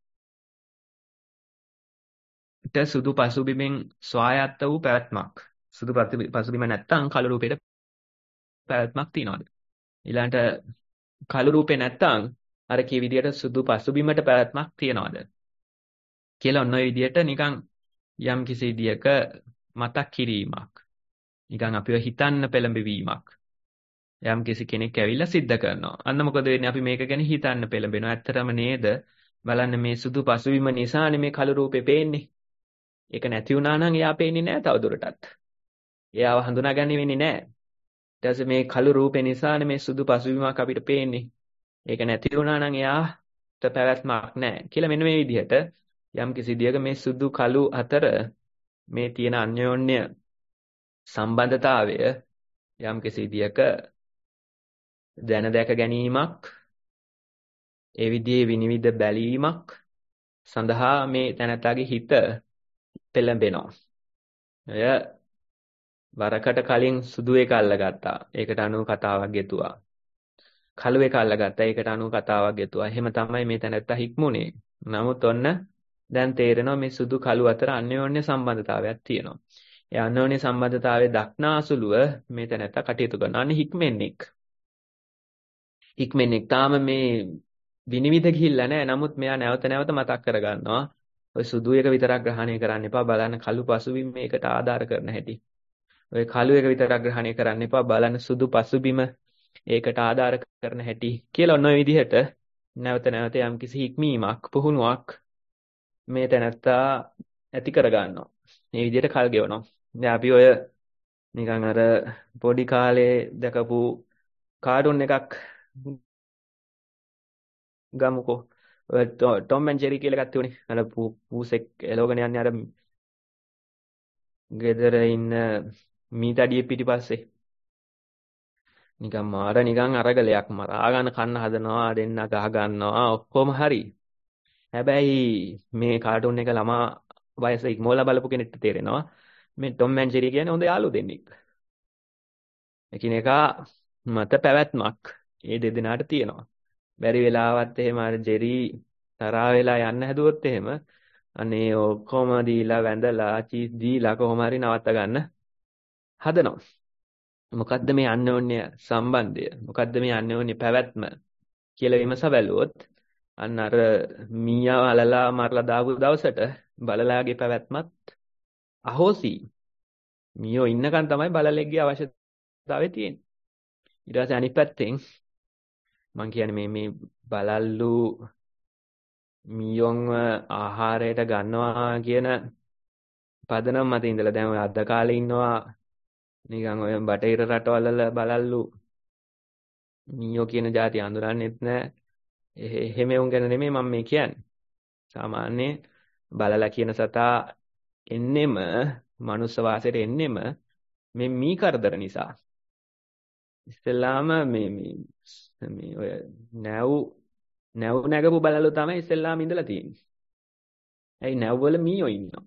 [SPEAKER 2] ට සුදු පසුබිමෙන් ස්වායත්ත වූ පැවැත්මක්. සුදු පසුබිම නැත්තම් කළු රූපෙට පැවැත්මක් තියනවාද? ඊළඟට කළු රූපේ නැත්තම් අර කී විදියට සුදු පසුබිමට පැවැත්මක් තියනවාද? කියලා ඔන්න ඔය විදියට නිකන් යම් කිසි විදියක මතක් කිරීමක්. නිකන් අපිව හිතන්න පෙළඹවීමක්. යම් කිසි කෙනෙක් ඇවිල්ලා සිද්ධ කරනවා. අන්න මොකද වෙන්නේ? අපි මේක ගැන හිතන්න පෙළඹෙනවා. ඇත්තටම නේද? බලන්න මේ සුදු පසුබිම නිසානේ මේ කළු රූපේ පේන්නේ. ඒක නැති වුණා නම් එයා පේන්නේ නැහැ තවදුරටත්. එයාව හඳුනාගන්නේ වෙන්නේ නැහැ. ඊට පස්සේ මේ කළු රූපේ නිසානේ මේ සුදු පසුබිමක් අපිට පේන්නේ. ඒක නැති වුණා නම් එයාට පැවැත්මක් නැහැ. කියලා මෙන්න මේ විදිහට යම් කිසි විදියක මේ සුදු කළු අතර මේ තියෙන අන්‍යෝන්‍ය සම්බන්ධතාවය යම් කිසි විදියක දැන දැක ගැනීමක් ඒ විදිහේ විනිවිද බැලීමක් සඳහා මේ තැනැත්තාගේ හිත පෙළඹෙනවා. එය වරකට කලින් සුදු එක අල්ලගත්තා. ඒකට අනුව කතාවක් ගෙතුවා. කළු එක අල්ලගත්තා. ඒකට අනුව කතාවක් ගෙතුවා. එහෙම තමයි මේ තැනැත්තා හික්මුනේ. නමුත් ඔන්න දැන් තේරෙනවා මේ සුදු කළු අතර අන්‍යෝන්‍ය සම්බන්ධතාවයක් තියෙනවා. ඒ අන්‍යෝන්‍ය සම්බන්ධතාවය දක්නාසුලුව මේ තැනැත්තා කටයුතු කරනවා. අන්න හික්මෙන්නෙක්. හික්මෙන්නෙක් තාම මේ විනිවිද ගිහිල්ලා නැහැ. නමුත් මෙයා නැවත නැවත මතක් කරගන්නවා. ඔය සුදු එක විතරක් ග්‍රහණය කරන්න එපා. බලන්න කළු පසුබිම මේකට ආධාර කරන හැටි. ඔය කළු එක විතරක් ග්‍රහණය කරන්න එපා. බලන්න සුදු පසුබිම ඒකට ආධාර කරන හැටි කියලා ඔන්න ඔය විදිහට නැවත නැවත යම්කිසි හික්මීමක් පුහුණුවක් මේ තැනත්තා ඇති කරගන්නවා. මේ විදිහට කල් ගෙවනවා. දැන් අපි ඔය නිකන් අර පොඩි කාලේ දැකපු කාටුන් එකක් ගමුකෝ. ඔය ටොම් ඇන්ඩ් ජෙරි කියලා එකක් තිබුණේ. අර පූසෙක් එලවගෙන යන්නේ අර ගෙදර ඉන්න මීතඩියේ පිටිපස්සේ. නිකන් මාර නිකන් අරගලයක් මරා ගන්න කන්න හදනවා, දෙන්න ගහ ගන්නවා, ඔක්කොම හරි. හැබැයි මේ කාටුන් එක ළමා වයස ඉක්මවලා බලපු කෙනෙක්ට තේරෙනවා මේ ටොම් ඇන්ඩ් ජෙරි කියන්නේ හොඳ යාළුවෝ දෙන්නෙක්. එකිනෙකා මත පැවැත්මක් ඒ දෙදෙනාට තියෙනවා. බැරි වෙලාවත් එහෙම අර ජෙරි තරහා වෙලා යන්න හැදුවොත් එහෙම අනේ ඔක්කොම දීලා වැඳලා චීස් දීලා කොහොම හරි නවත්ත ගන්න හදනවා. මොකද්ද මේ අන්‍යෝන්‍ය සම්බන්ධය? මොකද්ද මේ අන්‍යෝන්‍ය පැවැත්ම කියලා විමස බැලුවොත් අන්න අර මීයා අලලා මරලා දාපු දවසට බලලාගේ පැවැත්මත් අහෝසි. මීයෝ ඉන්නකන් තමයි බලලෙක්ගේ අවශ්‍යතාවය තියෙන්නේ. ඊට පස්සේ අනිත් පැත්තෙන් මං කියන්නේ මේ මේ බලල්ලු මීයොන්ව ආහාරයට ගන්නවා කියන පදනම මත ඉඳලා දැන් ඔය අද කාලේ ඉන්නවා නිකන් ඔය බටහිර රටවල බලල්ලු මීයෝ කියන જાති අඳුරන්නෙත් නෑ. එහෙම උන් ගැන නෙමෙයි මම මේ කියන්නේ. සාමාන්‍ය බලලා කියන සතා එන්නෙම මනුස්ස වාසයට එන්නෙම මේ මී කරදර නිසා. ඉස්සෙල්ලාම මේ මේ මේ ඔය නැව් නැව් නැගපු බලලු තමයි ඉස්සෙල්ලාම ඉඳලා තියෙන්නේ. ඇයි නැව්වල මීයෝ ඉන්නවා.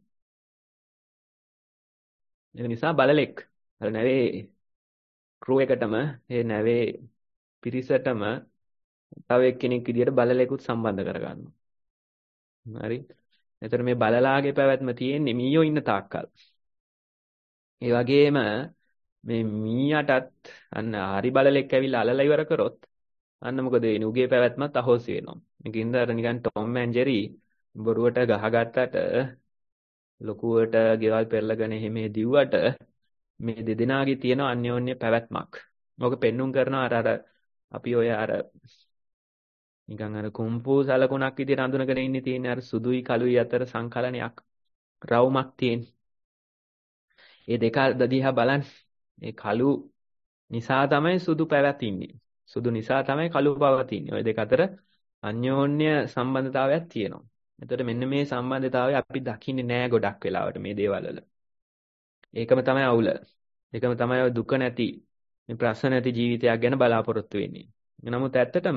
[SPEAKER 2] ඒ නිසා බලලෙක් අර නැවේ ක්‍රූ එකටම ඒ නැවේ පිරිසටම තව එක්කෙනෙක් විදියට බලලෙකුත් සම්බන්ධ කරගන්නවා. හරි. එතකොට මේ බලලාගේ පැවැත්ම තියෙන්නේ මීයෝ ඉන්න තාක්කල්. ඒ වගේම මේ මීයටත් අන්න හරි බලලෙක් ඇවිල්ලා අලලා ඉවර කරොත් අන්න මොකද වෙන්නේ? උගේ පැවැත්මත් අහෝසි වෙනවා. මේකින්ද අර නිකන් ටොම් ඇන් ජෙරි බොරුවට ගහගත්තට ලොකුවට ගෙවල් පෙරලගෙන එහෙම දිව්වට මේ දෙදෙනාගේ තියෙන අන්‍යෝන්‍ය පැවැත්මක්. මොක පෙන්눔 කරනවා අර අර අපි ඔය අර නිකන් අර කුම්පු සලකුණක් විදියට අඳුනගෙන ඉන්නේ තියෙන අර සුදුයි කළුයි අතර සංකලනයක් රවුමක් තියෙන. ඒ දෙක දිහා බලන්න. ඒ කළු නිසා තමයි සුදු පැවැතින්නේ. සුදු නිසා තමයි කළු පවතින්නේ. ওই දෙක අතර අන්‍යෝන්‍ය සම්බන්ධතාවයක් තියෙනවා. එතකොට මෙන්න මේ සම්බන්ධතාවය අපි දකින්නේ නෑ ගොඩක් වෙලාවට මේ දේවල් වල. ඒකම තමයි අවුල. ඒකම තමයි ඔය දුක නැති මේ ප්‍රශ්න නැති ජීවිතයක් ගැන බලාපොරොත්තු වෙන්නේ. නමුත් ඇත්තටම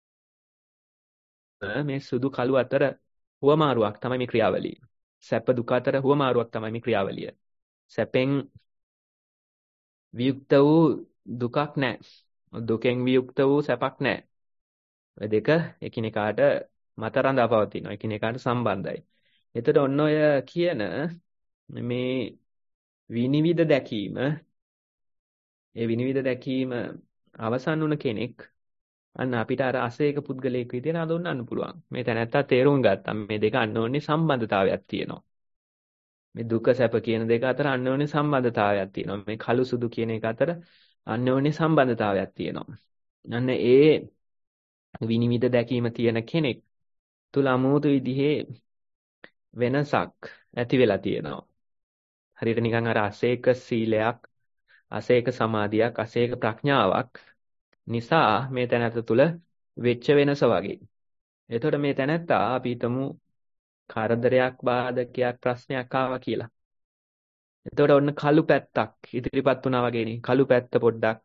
[SPEAKER 2] මේ සුදු කළු අතර හුවමාරුවක් තමයි මේ ක්‍රියාවලිය. සැප දුක අතර හුවමාරුවක් තමයි මේ ක්‍රියාවලිය. සැපෙන් වියුක්ත වූ දුකක් නැහැ. දුකෙන් වියුක්ත වූ සැපක් නැහැ. ඔය දෙක එකිනෙකාට මත රඳා පවතිනවා. එකිනෙකාට සම්බන්ධයි. එතකොට ඔන්න ඔය කියන මේ විනිවිද දැකීම ඒ විනිවිද දැකීම අවසන් වුණ කෙනෙක් අන්න අපිට අර අසේක පුද්ගලයෙක් විදියට හඳුන්වන්න පුළුවන්. මේ තැනත්තා තේරුම් ගත්තා මේ දෙක අන්‍යෝන්‍ය සම්බන්ධතාවයක් තියෙනවා. මේ දුක සැප කියන දෙක අතර අන්‍යෝන්‍ය සම්බන්ධතාවයක් තියෙනවා. මේ කළු සුදු කියන එක අතර අන්‍යෝන්‍ය සම්බන්ධතාවයක් තියෙනවා. අන්න ඒ විනිවිද දැකීම තියෙන කෙනෙක් තුල අමුතු විදිහේ වෙනසක් ඇති වෙලා තියෙනවා. හරියට නිකන් අර අසේක සීලයක්, අසේක සමාධියක්, අසේක ප්‍රඥාවක් නිසා මේ තැනත්ත තුල වෙච්ච වෙනස වගේ. එතකොට මේ තැනත්තා අපි හිතමු කරදරයක්, බාධකයක්, ප්‍රශ්නයක් ආවා කියලා. එතකොට ඔන්න කළු පැත්තක් ඉදිරිපත් වුණා වගේනේ. කළු පැත්ත පොඩ්ඩක්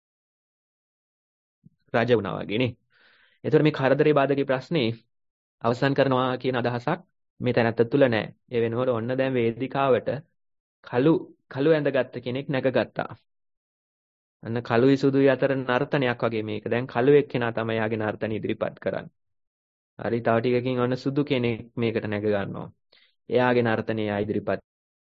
[SPEAKER 2] රජ වුණා වගේනේ. එතකොට මේ කරදරේ, බාධකේ, ප්‍රශ්නේ අවසන් කරනවා කියන අදහසක් මේ තැනත්ත තුල නැහැ. ඒ වෙනකොට ඔන්න දැන් වේදිකාවට කළු කළු ඇඳගත්ත කෙනෙක් නැගගත්තා. අන්න කළුයි සුදුයි අතර නර්තනයක් වගේ මේක. දැන් කළු එක්කෙනා තමයි යාගේ නර්තන ඉදිරිපත් කරන්නේ. හරි, තව ටිකකින් ඔන්න සුදු කෙනෙක් මේකට නැග ගන්නවා. එයාගේ නර්තනය එයා ඉදිරිපත්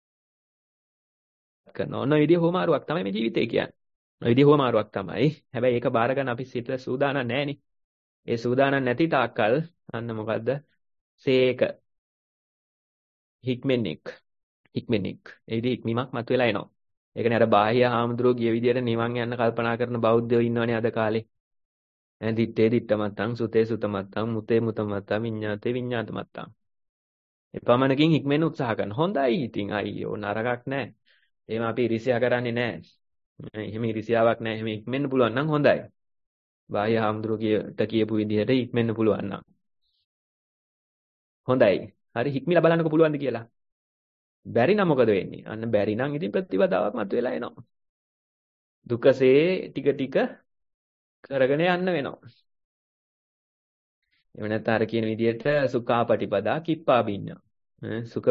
[SPEAKER 2] කරනවා. ඔන්න ඔය විදිහ හොමාරුවක් තමයි මේ ජීවිතය කියන්නේ. ඔය විදිහ හොමාරුවක් තමයි. හැබැයි ඒක බාර ගන්න අපි සිත සූදානම් නැහැනේ. ඒ සූදානම් නැති තාක්කල් අන්න මොකද්ද? සේක හික්මෙන්ෙක්. හික්මෙන්ෙක්. ඒ විදිහ හික්මීමක් මතුවලා එනවා. ඒ කියන්නේ අර බාහ්‍ය හාමුදුරුවෝ ගිය විදියට නිවන් යන්න කල්පනා කරන බෞද්ධයෝ ඉන්නවනේ අද කාලේ. ඈ දිත්තේ දිත්තමත්තං, සුතේ සුතමත්තං, මුතේ මුතමත්තං, විඤ්ඤාතේ විඤ්ඤාතමත්තං. එපමණකින් හික්මෙන්න උත්සාහ කරන. හොඳයි ඉතින් අයියෝ නරකක් නැහැ. එහෙම අපි ඉරිසියා කරන්නේ නැහැ. එහෙම ඉරිසියාවක් නැහැ. එහෙම හික්මෙන්න පුළුවන් නම් හොඳයි. බාහ්‍ය හාමුදුරුවෝට කියපු විදිහට හික්මෙන්න පුළුවන් නම්. හොඳයි. හරි හික්මිලා බලන්නකො පුළුවන්ද කියලා. බැරි නම් මොකද වෙන්නේ? අන්න බැරි නම් ඉතින් ප්‍රතිපදාවක් මතුවලා එනවා. දුකසේ ටික ටික කරගෙන යන්න වෙනවා. එහෙම නැත්නම් අර කියන විදිහට සුඛාපටිපදා කිප්පා බින්නා. සුඛ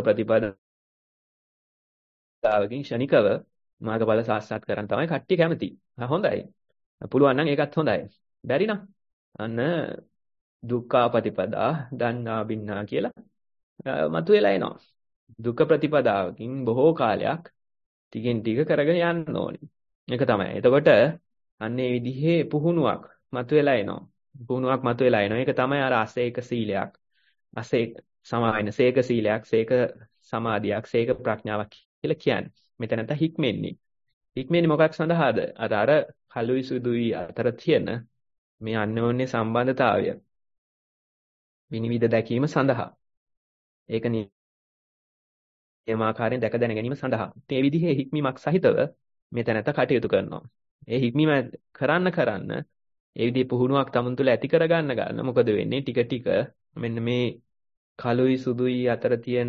[SPEAKER 2] ප්‍රතිපදාවකින් ෂණිකව මාර්ගඵල සාක්ෂාත් කරන් තමයි කට්ටිය කැමති. හොඳයි. පුළුවන් නම් ඒකත් හොඳයි. බැරි නම් අන්න දුක්ඛ ප්‍රතිපදා දන්නා බින්නා කියලා මතුවලා එනවා. දුක්ඛ ප්‍රතිපදාවකින් බොහෝ කාලයක් ටිකෙන් ටික කරගෙන යන්න ඕනේ. ඒක තමයි. එතකොට අන්න ඒ විදිහේ පුහුණුවක් මතුවලා එනවා. පුහුණුවක් මතුවලා එනවා. ඒක තමයි අර අසේක සීලයක්. අසේක සමායන සේක සීලයක්, සේක සමාධියක්, සේක ප්‍රඥාවක් කියලා කියන්නේ. මෙතන නැත්නම් හික්මෙන්නේ. හික්මෙන්නේ මොකක් සඳහාද? අර අර කළුයි සුදුයි අතර තියෙන මේ අන්‍යෝන්‍ය සම්බන්ධතාවය විනිවිද දැකීම සඳහා. ඒක නියමාකාරයෙන් දැක දැන ගැනීම සඳහා. මේ විදිහේ හික්මීමක් සහිතව මේ තැනට කටයුතු කරනවා. ඒ හික්මීම කරන්න කරන්න ඒ විදිහේ පුහුණුවක් තමුන් තුළ ඇති කරගන්න ගන්න මොකද වෙන්නේ? ටික ටික මෙන්න මේ කළුයි සුදුයි අතර තියෙන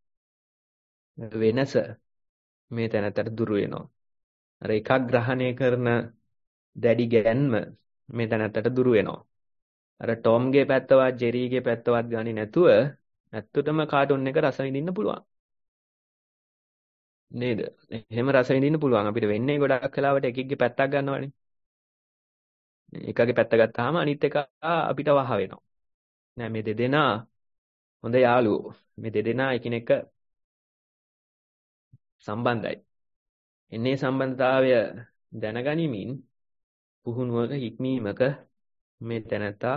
[SPEAKER 2] වෙනස මේ තැනට දුරු වෙනවා. අර එකක් ග්‍රහණය කරන දැඩි ගැන්ම මේ තැනට දුරු වෙනවා. අර ටොම්ගේ පැත්තවත් ජෙරීගේ පැත්තවත් ගන්නේ නැතුව ඇත්තටම කාටුන් එක රස විඳින්න පුළුවන්. නේද? එහෙම රස විඳින්න පුළුවන්. අපිට වෙන්නේ ගොඩක් වෙලාවට එකෙක්ගේ පැත්තක් ගන්නවනේ. එකගේ පැත්ත ගත්තාම අනිත් එක අපිට වහ වෙනවා. නෑ මේ දෙදෙනා හොඳ යාළුවෝ. මේ දෙදෙනා එකිනෙක සම්බන්ධයි. එන්නේ සම්බන්ධතාවය දැනගනිමින් පුහුණුවක හික්මීමක මේ තැනත්තා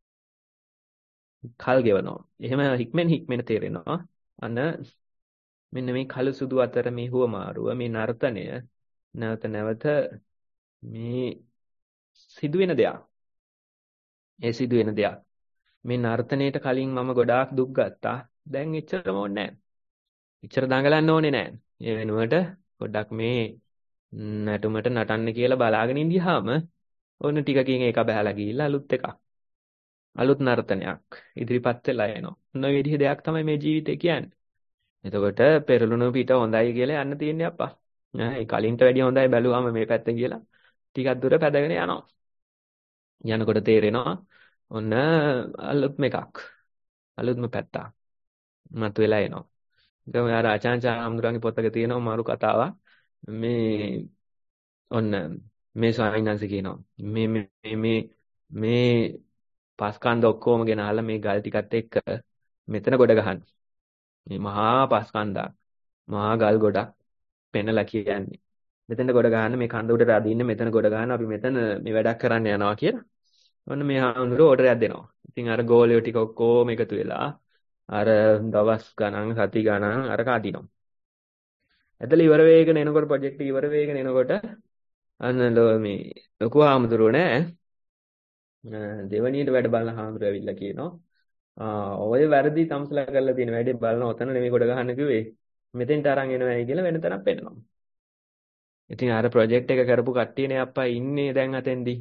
[SPEAKER 2] කල් ගෙවනවා. එහෙම හික්මෙන් හික්මෙන් තේරෙනවා. අන්න මෙන්න මේ කළු සුදු අතර මේ හුවමාරුව මේ නර්තනය නැවත නැවත මේ සිදුවෙන දෙයක්. ඒ සිදුවෙන දෙයක්. මේ නර්තනයට කලින් මම ගොඩාක් දුක් ගත්තා. දැන් එච්චරම ඕනේ නැහැ. එච්චර දඟලන්න ඕනේ නැහැ. ඒ වෙනුවට පොඩ්ඩක් මේ නටුමට නටන්න කියලා බලාගෙන ඉඳියාම ඔන්න ටිකකින් ඒක බහැලා ගිහිල්ලා අලුත් එකක්. අලුත් නර්තනයක් ඉදිරිපත් වෙලා එනවා. ඔන්න ඔය විදිහ දෙයක් තමයි මේ ජීවිතේ කියන්නේ. එතකොට පෙරළුණු පිට හොඳයි කියලා යන්න තියෙන්නේ අප්පා. ඒ කලින්ට වැඩිය හොඳයි බැලුවාම මේ පැත්තෙන් කියලා ටිකක් දුර පැදගෙන යනවා. යනකොට තේරෙනවා ඔන්න අලුත්ම එකක්. අලුත්ම පැත්තක්. මතුවලා එනවා. ඒක ඔය අර ආචාර්ය හාමුදුරන්ගේ පොතක තියෙනවා මාරු කතාවක්. මේ ඔන්න මේ ස්වාමීන් වහන්සේ කියනවා මේ මේ මේ මේ පස්කන්ධ ඔක්කොම ගෙනහලා මේ ගල් ටිකත් එක්ක මෙතන ගොඩ ගහන්න. මේ මහා පස්කන්ධක් මහා ගල් ගොඩක් පෙනලා කියන්නේ. මෙතන ගොඩ ගහන්න මේ කන්ද උඩට අදින්න මෙතන ගොඩ ගහන්න අපි මෙතන මේ වැඩක් කරන්න යනවා කියලා. ඔන්න මේ හාමුදුරුවෝ ඕඩරයක් දෙනවා. ඉතින් අර ගෝලියෝ ටික ඔක්කොම එකතු වෙලා අර දවස් ගණන් සති ගණන් අර කාටිනවා. ඇදලා ඉවර වෙගෙන එනකොට ප්‍රොජෙක්ට් එක ඉවර වෙගෙන එනකොට අන්න මේ ලොකු හාමුදුරුවෝ නෑ දෙවණියට වැඩ බලන හාමුදුරුවෝ ඇවිල්ලා කියනවා ආ ඔය වැරදි තමසලා කරලා තියෙන වැඩේ බලන ඔතන නෙමෙයි කොට ගහන්න කිව්වේ මෙතෙන්ට අරන් එනවායි කියලා වෙන තැනක් පෙන්නනවා. ඉතින් අර ප්‍රොජෙක්ට් එක කරපු කට්ටියනේ අප්පා ඉන්නේ දැන් අතෙන්දී.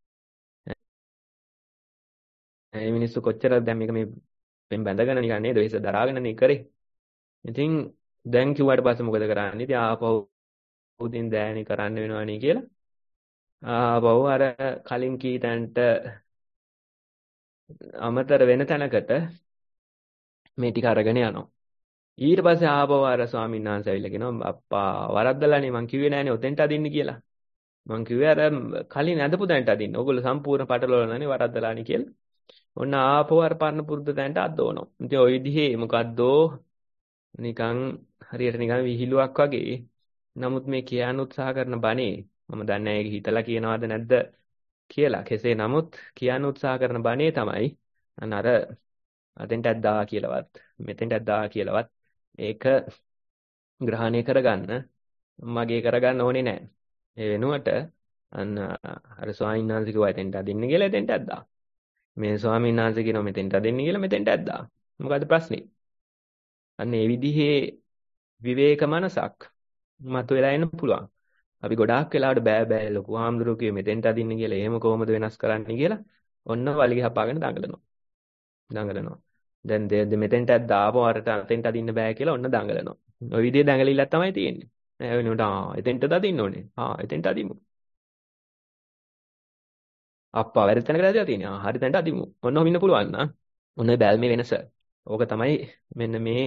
[SPEAKER 2] මේ මිනිස්සු කොච්චරද දැන් මේක මේ පෙන් බැඳගෙන නිකන් නේද වෙස දරාගෙනනේ කරේ. ඉතින් දැන් කිව්වට පස්සේ මොකද කරන්නේ? ඉතින් ආපහු උදින් දෑනි කරන්න වෙනවනේ කියලා. ආපහු අර කලින් කී තැනට අමතර වෙන තැනකට මේ ටික අරගෙන යනවා. ඊට පස්සේ ආපහු අර ස්වාමීන් වහන්සේ ඇවිල්ලා කියනවා අප්පා වරද්දලානේ මං කිව්වේ නෑනේ ඔතෙන්ට අදින්න කියලා. මං කිව්වේ අර කලින් ඇඳපු තැනට අදින්න. ඕගොල්ලෝ සම්පූර්ණ පටලවලානේ වරද්දලානේ කියලා. ඔන්න ආපහු අර පරණ පුරුදු තැනට අද්දවනවා. ඉතින් ওই විදිහේ මොකද්දෝ නිකන් හරියට නිකන් විහිළුවක් වගේ. නමුත් මේ කියන්න උත්සාහ කරන බණේ මම දන්නේ නැහැ ඒක හිතලා කියනවද නැද්ද කියලා. කෙසේ නමුත් කියන්න උත්සාහ කරන බණේ තමයි අන්න අර අතෙන්ට ඇද්දා කියලාවත් මෙතෙන්ට ඇද්දා කියලාවත් ඒක ග්‍රහණය කරගන්න මගේ කරගන්න ඕනේ නැහැ. ඒ වෙනුවට අන්න අර ස්වාමීන් වහන්සේ කිව්වා එතෙන්ට අදින්න කියලා එතෙන්ට ඇද්දා. මේ ස්වාමීන් වහන්සේ කියනවා මෙතෙන්ට අදින්න කියලා මෙතෙන්ට ඇද්දා. මොකද්ද ප්‍රශ්නේ? අන්න ඒ විදිහේ විවේක මනසක් මතුවලා එන්න පුළුවන්. අපි ගොඩාක් වෙලාවට බෑ බෑ ලොකු හාමුදුරුවෝ කිව්වේ මෙතෙන්ට අදින්න කියලා. එහෙම කොහොමද වෙනස් කරන්නේ කියලා ඔන්න වලිග හපාගෙන දඟලනවා. දඟලනවා. දැන් දෙ මෙතෙන්ට දාපුව අරට අතෙන්ට අදින්න බෑ කියලා ඔන්න දඟලනවා. ওই විදිහේ දඟලිල්ලක් තමයි තියෙන්නේ. ඒ වෙනුවට ආ එතෙන්ට අදින්න ඕනේ. ආ එතෙන්ට අදිමු. අප්පා වැරදි තැනකට ඇදලා තියෙනවා. ආ හරි තැනට අදිමු. ඔන්න ඔහොම ඉන්න පුළුවන් නා. ඔන්න බැල්මේ වෙනස. ඕක තමයි මෙන්න මේ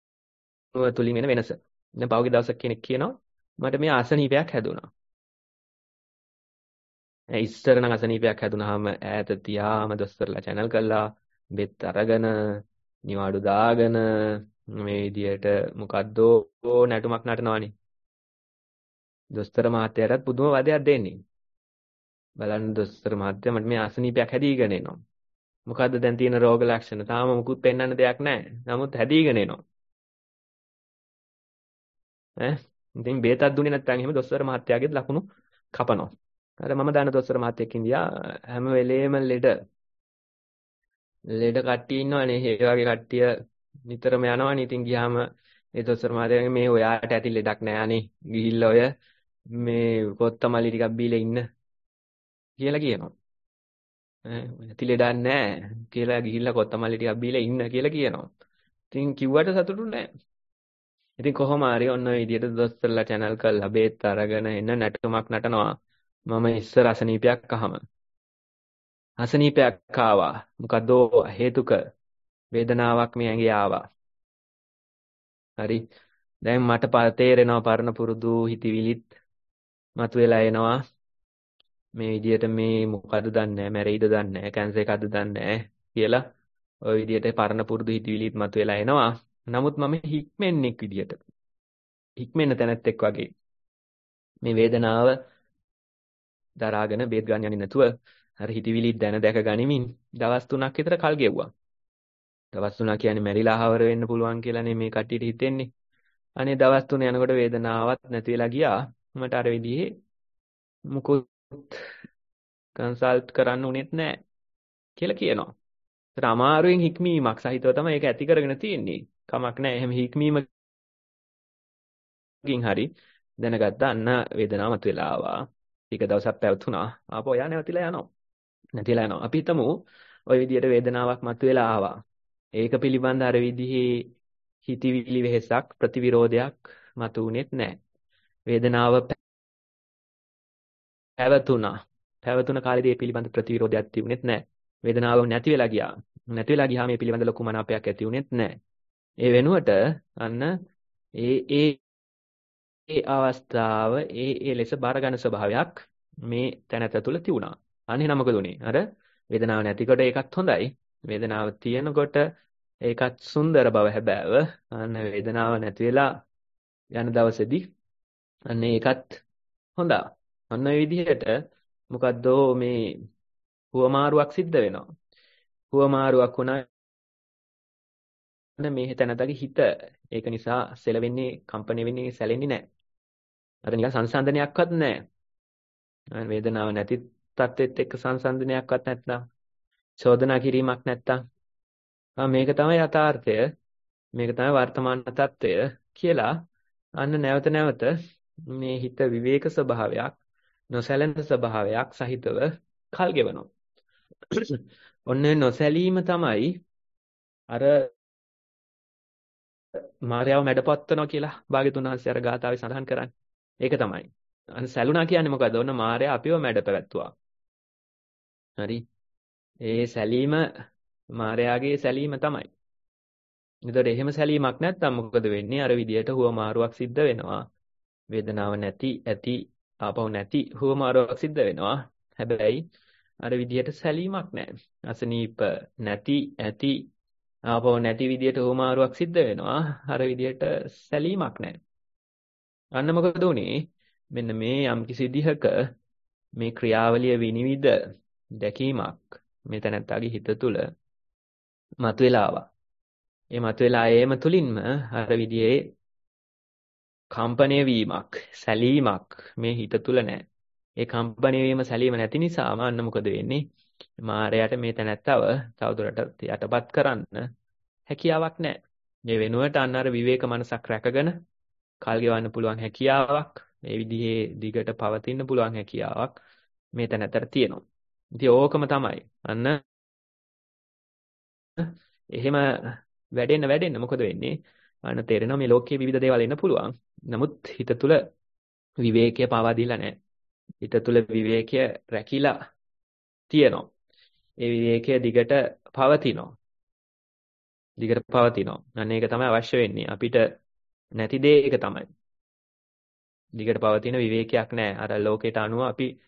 [SPEAKER 2] පුහුණුව තුලින් වෙන වෙනස. දැන් පහුගිය දවසක් කෙනෙක් කියනවා මට මේ ආසනීපයක් හැදුණා. ඉස්සර නම් අසනීපයක් හැදුනහම ඈත තියාම දොස්තරලා channel කළා බෙත් අරගෙන නිවාඩු දාගෙන මේ විදියට මොකද්දෝ නැටුමක් නටනවානේ. දොස්තර මහත්තයාටත් පුදුම වදයක් දෙන්නේ. බලන්න දොස්තර මහත්තයා මට මේ අසනීපයක් හැදීගෙන එනවා. මොකද්ද දැන් තියෙන රෝග ලක්ෂණ? තාම මුකුත් පෙන්වන්න දෙයක් නැහැ. නමුත් හැදීගෙන එනවා. ඈ ඉතින් බේතක් දුන්නේ නැත්නම් එහෙම දොස්තර මහත්තයාගේ ලකුණු කපනවා. අර මම දන්න දොස්තර මහත්තයෙක් ඉන්දියා හැම වෙලේම ලෙඩ ලෙඩ කට්ටිය ඉන්නවනේ. ඒ වගේ කට්ටිය නිතරම යනවනේ. ඉතින් ගියාම ඒ දොස්තර මහත්තයා මේ ඔයාට ඇති ලෙඩක් නෑ අනේ. ගිහිල්ලා ඔය මේ කොත්තමල්ලි ටිකක් බීලා ඉන්න කියලා කියනවා. ඈ ඇති ලෙඩක් නෑ කියලා ගිහිල්ලා කොත්තමල්ලි ටිකක් බීලා ඉන්න කියලා කියනවා. ඉතින් කිව්වට සතුටු නෑ. ඉතින් කොහොම හරි ඔන්න ඔය විදිහට දොස්තරලා channel කරලා බේත් අරගෙන එන්න නැටුමක් නටනවා. මම ඉස්සර අසනීපයක් අහම. අසනීපයක් ආවා. මොකද හේතුක වේදනාවක් මේ ඇඟේ ආවා. හරි. දැන් මට ප- තේරෙනවා පරණ පුරුදු හිතවිලිත් මතුවලා එනවා. මේ විදිහට මේ මොකද දන්නේ නැහැ, මැරෙයිද දන්නේ නැහැ, කැන්සර් එකක්ද දන්නේ නැහැ කියලා. ওই විදිහට පරණ පුරුදු හිතවිලිත් මතුවලා එනවා. නමුත් මම හික්මෙන්නෙක් විදිහට. හික්මෙන්න තැනැත්තෙක් වගේ. මේ වේදනාව දරාගෙන බේත් ගන්න යන්නේ නැතුව අර හිතවිලි දැන දැක ගනිමින් දවස් තුනක් විතර කල් ගෙවුවා. දවස් තුනක් කියන්නේ මැරිලා ආවර වෙන්න පුළුවන් කියලානේ මේ කට්ටියට හිතෙන්නේ. අනේ දවස් තුන යනකොට වේදනාවක් නැති වෙලා ගියා. මට අර විදිහේ මුකුත් කන්සල්ට් කරන්න උනේත් නැහැ කියලා කියනවා. ඒතර අමාරුවෙන් හික්මීමක් සහිතව තමයි ඒක ඇති කරගෙන තියෙන්නේ. කමක් නැහැ. එහෙම හික්මීමකින් හරි දැනගත්තා අන්න වේදනාව මතුවලා ආවා. ටික දවසක් පැවතුණා. ආපහු යා නැවතිලා යනවා. නැතිලා යනවා. අපි හිතමු ওই විදිහට වේදනාවක් මතුවලා ආවා. ඒක පිළිබඳ අර විදිහේ හිතවිලි වෙහසක් ප්‍රතිවිරෝධයක් මතුුනේත් නැහැ. වේදනාව පැවතුණා. පැවතුන කාලේදී ඒ පිළිබඳ ප්‍රතිවිරෝධයක් තිබුණෙත් නැහැ. වේදනාව නැති වෙලා ගියා. නැති වෙලා ගියාම මේ පිළිබඳ ලොකු මනාපයක් ඇති වුණෙත් නැහැ. ඒ වෙනුවට අන්න ඒ ඒ ඒ අවස්ථාව ඒ ඒ ලෙස බාරගන්න ස්වභාවයක් මේ තැනත තුළ තිබුණා. අනේ නම් මොකද උනේ? අර වේදනාව නැතිකොට ඒකත් හොඳයි. වේදනාව තියෙනකොට ඒකත් සුන්දර බව හැබෑව. අන්න වේදනාව නැති වෙලා යන දවසේදී අන්න ඒකත් හොඳයි. අන්න ඒ විදිහට මොකද්ද මේ හුවමාරුවක් සිද්ධ වෙනවා. හුවමාරුවක් වුණා මේ තැනතගේ හිත ඒක නිසා සෙලවෙන්නේ, කම්පණය වෙන්නේ, සැලෙන්නේ නැහැ. අර නිකන් සංසන්දනයක්වත් නැහැ. වේදනාව නැති තත්ත්වෙත් එක්ක සංසන්දනයක්වත් නැත්නම් චෝදනා කිරීමක් නැත්නම් මේක තමයි යථාර්ථය, මේක තමයි වර්තමාන තත්ත්වය කියලා අන්න නැවත නැවත මේ හිත විවේක ස්වභාවයක්, නොසැලෙන ස්වභාවයක් සහිතව කල් ගෙවනවා. ඔන්න නොසැලීම තමයි අර මායාව මැඩපවත්වනවා කියලා භාග්‍යතුන් වහන්සේ අර ගාථාවේ සඳහන් කරන්නේ. ඒක තමයි. අන්න සැලුණා කියන්නේ මොකද්ද? ඔන්න මායාව අපිව මැඩ පැවැත්තුවා. හරි. ඒ සැලීම මායාවේ සැලීම තමයි. එතකොට එහෙම සැලීමක් නැත්නම් මොකද වෙන්නේ? අර විදියට හුවමාරුවක් සිද්ධ වෙනවා. වේදනාව නැති ඇති ආපහු නැති හුවමාරුවක් සිද්ධ වෙනවා. හැබැයි අර විදියට සැලීමක් නැහැ. අසනීප නැති ඇති ආපහු නැති විදියට හුවමාරුවක් සිද්ධ වෙනවා. අර විදියට සැලීමක් නැහැ. අන්න මොකද උනේ? මෙන්න මේ යම්කිසි විදිහක මේ ක්‍රියාවලිය විනිවිද දැකීමක් මේ තැනත්තාගේ හිත තුළ මතුවලා ආවා. ඒ මතුවලා ඒම තුලින්ම අර විදිහේ කම්පණය වීමක්, සැලීමක් මේ හිත තුළ නැහැ. ඒ කම්පණය වීම, සැලීම නැති නිසාම අන්න මොකද වෙන්නේ? මායයට මේ තැනත්තව තවදුරටත් යටපත් කරන්න හැකියාවක් නැහැ. මේ වෙනුවට අන්න අර විවේක මනසක් රැකගෙන කල් ගෙවන්න පුළුවන් හැකියාවක්, මේ විදිහේ දිගට පවතින්න පුළුවන් හැකියාවක් මේ තැනතර තියෙනවා. ඉතින් ඕකම තමයි. අන්න එහෙම වැඩෙන්න වැඩෙන්න මොකද වෙන්නේ? අන්න තේරෙනවා මේ ලෝකයේ විවිධ දේවල් එන්න පුළුවන්. නමුත් හිත තුළ විවේකය පාවා දීලා නැහැ. හිත තුළ විවේකය රැකිලා තියෙනවා. ඒ විවේකය දිගට පවතිනවා. දිගට පවතිනවා. අන්න ඒක තමයි අවශ්‍ය වෙන්නේ. අපිට නැති දේ ඒක තමයි. දිගට පවතින විවේකයක් නැහැ. අර ලෝකයට අනුව අපි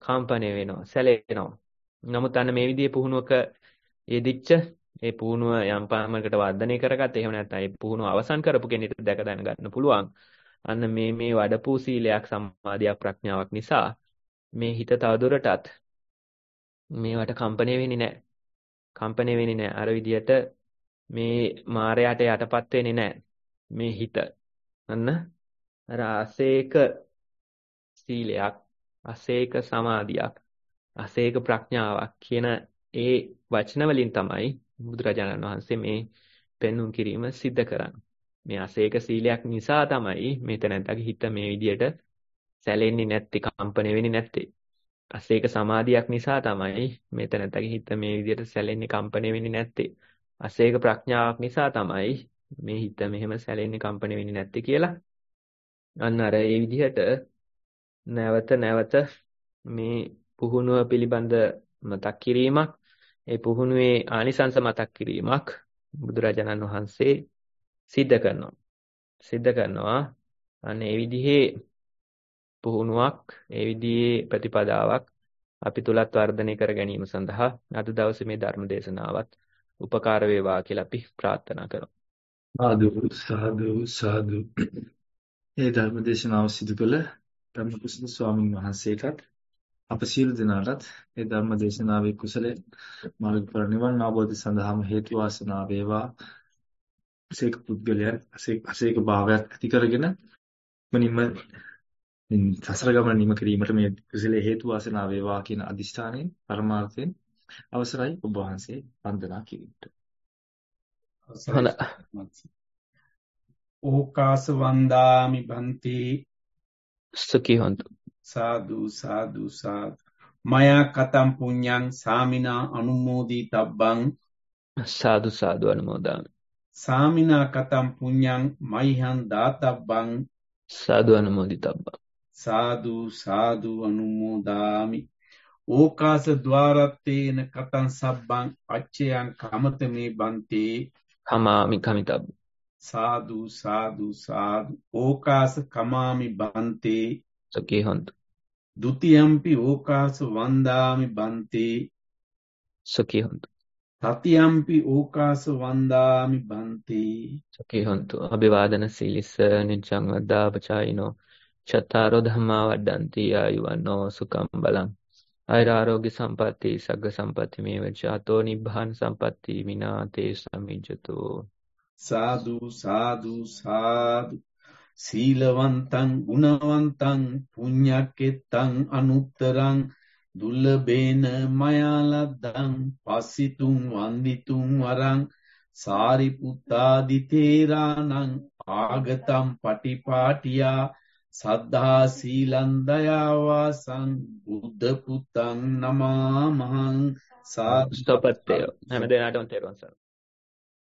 [SPEAKER 2] කම්පණය වෙනවා, සැලෙනවා. නමුත් අන්න මේ විදිහේ පුහුණුවක යෙදිච්ච ඒ පුහුණුව යම් පාමකට වර්ධනය කරගත්ත. එහෙම නැත්නම් ඒ පුහුණුව අවසන් කරපු කෙනෙකුට දැක දැන ගන්න පුළුවන්. අන්න මේ මේ වඩපු සීලයක්, සමාධියක්, ප්‍රඥාවක් නිසා මේ හිත තවදුරටත් මේවට කම්පණය වෙන්නේ නැහැ. කම්පණය වෙන්නේ නැහැ. අර විදිහට මේ මායයට යටපත් වෙන්නේ නැහැ. මේ හිත. අන්න අර ආසේක සීලයක්, ආසේක සමාධියක්, ආසේක ප්‍රඥාවක් කියන ඒ වචන වලින් තමයි බුදුරජාණන් වහන්සේ මේ පෙන්වුම් කිරීම සිද්ධ කරන්නේ. මේ ආසේක සීලයක් නිසා තමයි මෙතනටගේ හිත මේ විදිහට සැලෙන්නේ නැත්තේ, කම්පණය වෙන්නේ නැත්තේ. ආසේක සමාධියක් නිසා තමයි මෙතනටගේ හිත මේ විදිහට සැලෙන්නේ, කම්පණය වෙන්නේ නැත්තේ. ආසේක ප්‍රඥාවක් නිසා තමයි මේ හිත මෙහෙම සැලෙන්නේ, කම්පණය වෙන්නේ නැත්තේ කියලා. අන්න අර ඒ විදිහට නැවත නැවත මේ පුහුණුව පිළිබඳ මතක් කිරීමක්, ඒ පුහුණුවේ ආනිසංස මතක් කිරීමක් බුදුරජාණන් වහන්සේ සිද්ධ කරනවා. සිද්ධ කරනවා. අන්න ඒ විදිහේ පුහුණුවක්, ඒ විදිහේ ප්‍රතිපදාවක් අපි තුලත් වර්ධනය කර ගැනීම සඳහා අද දවසේ මේ ධර්ම දේශනාවත් උපකාර වේවා කියලා අපි ප්‍රාර්ථනා කරමු.
[SPEAKER 1] සාදු සාදු සාදු. ඒ ධර්ම දේශනාව සිදු කළ ධම්මකුසල ස්වාමීන් වහන්සේටත් අප සියලු දෙනාටත් ඒ ධර්ම දේශනාවේ කුසලයේ මාර්ගඵල නිවන් අවබෝධය සඳහාම හේතු වාසනා වේවා. අසේක පුද්ගලයන් අසේක භාවයක් ඇති කරගෙන මනින්ම සසර ගමන නිම කිරීමට මේ කුසලයේ හේතු වාසනා වේවා කියන අදිෂ්ඨානයෙන් පරමාර්ථයෙන් අවසරයි ඔබ වහන්සේ වන්දනා කිරීමට.
[SPEAKER 2] හොඳයි.
[SPEAKER 3] ඕකාස වන්දාමි බන්ති
[SPEAKER 2] සුඛී හොන්තු.
[SPEAKER 3] සාදු සාදු සාදු. මයා කතම් පුඤ්ඤං සාමිනා අනුමෝදී තබ්බං
[SPEAKER 2] සාදු සාදු අනුමෝදාමි.
[SPEAKER 3] සාමිනා කතම් පුඤ්ඤං මයිහං දාතබ්බං
[SPEAKER 2] සාදු අනුමෝදිතබ්බං.
[SPEAKER 3] සාදු සාදු අනුමෝදාමි. ඕකාස ద్వාරත්තේන කතං සබ්බං අච්චයං කමතමේ බන්තේ
[SPEAKER 2] කමාමි කමිතබ්බ.
[SPEAKER 3] සාදු සාදු සාදු. ඕකාස කමාමි බන්තේ
[SPEAKER 2] සුඛී හොන්තු.
[SPEAKER 3] ဒ ුතියම්පි ඕකාස වන්දාමි බන්තේ
[SPEAKER 2] සුඛී හොන්තු.
[SPEAKER 3] තතියම්පි ඕකාස වන්දාමි බන්තේ
[SPEAKER 2] සුඛී හොන්තු. අභිවාදන සීලිස්ස නිච්ඡං වද්දා පචායිනෝ චත්තාරෝ ධම්මා වඩ්ඩಂತಿ ආයුවන්නෝ සුඛං බලං ආයුරාෝග්‍ය සම්පatti සග්ග සම්පatti මේවච අතෝ නිබ්බාන සම්පatti විනාතේ සමිජ්ජතු.
[SPEAKER 3] සාදු සාදු සාදු. සීලවන්තං ගුණවන්තං පුඤ්ඤක්කෙත්තං අනුත්තරං දුල්ලබේන මයාලද්දං පස්සිතුං වන්දිතුං වරං සාරිපුත්තාදි තේරාණං ආගතම් පටිපාටියා සද්ධා සීලං දයාවාසං බුද්ධ පුත්තං නමාමහං. සාදු
[SPEAKER 2] ස්තපත්තය හැම දිනාටම තෙරුවන් සරණයි.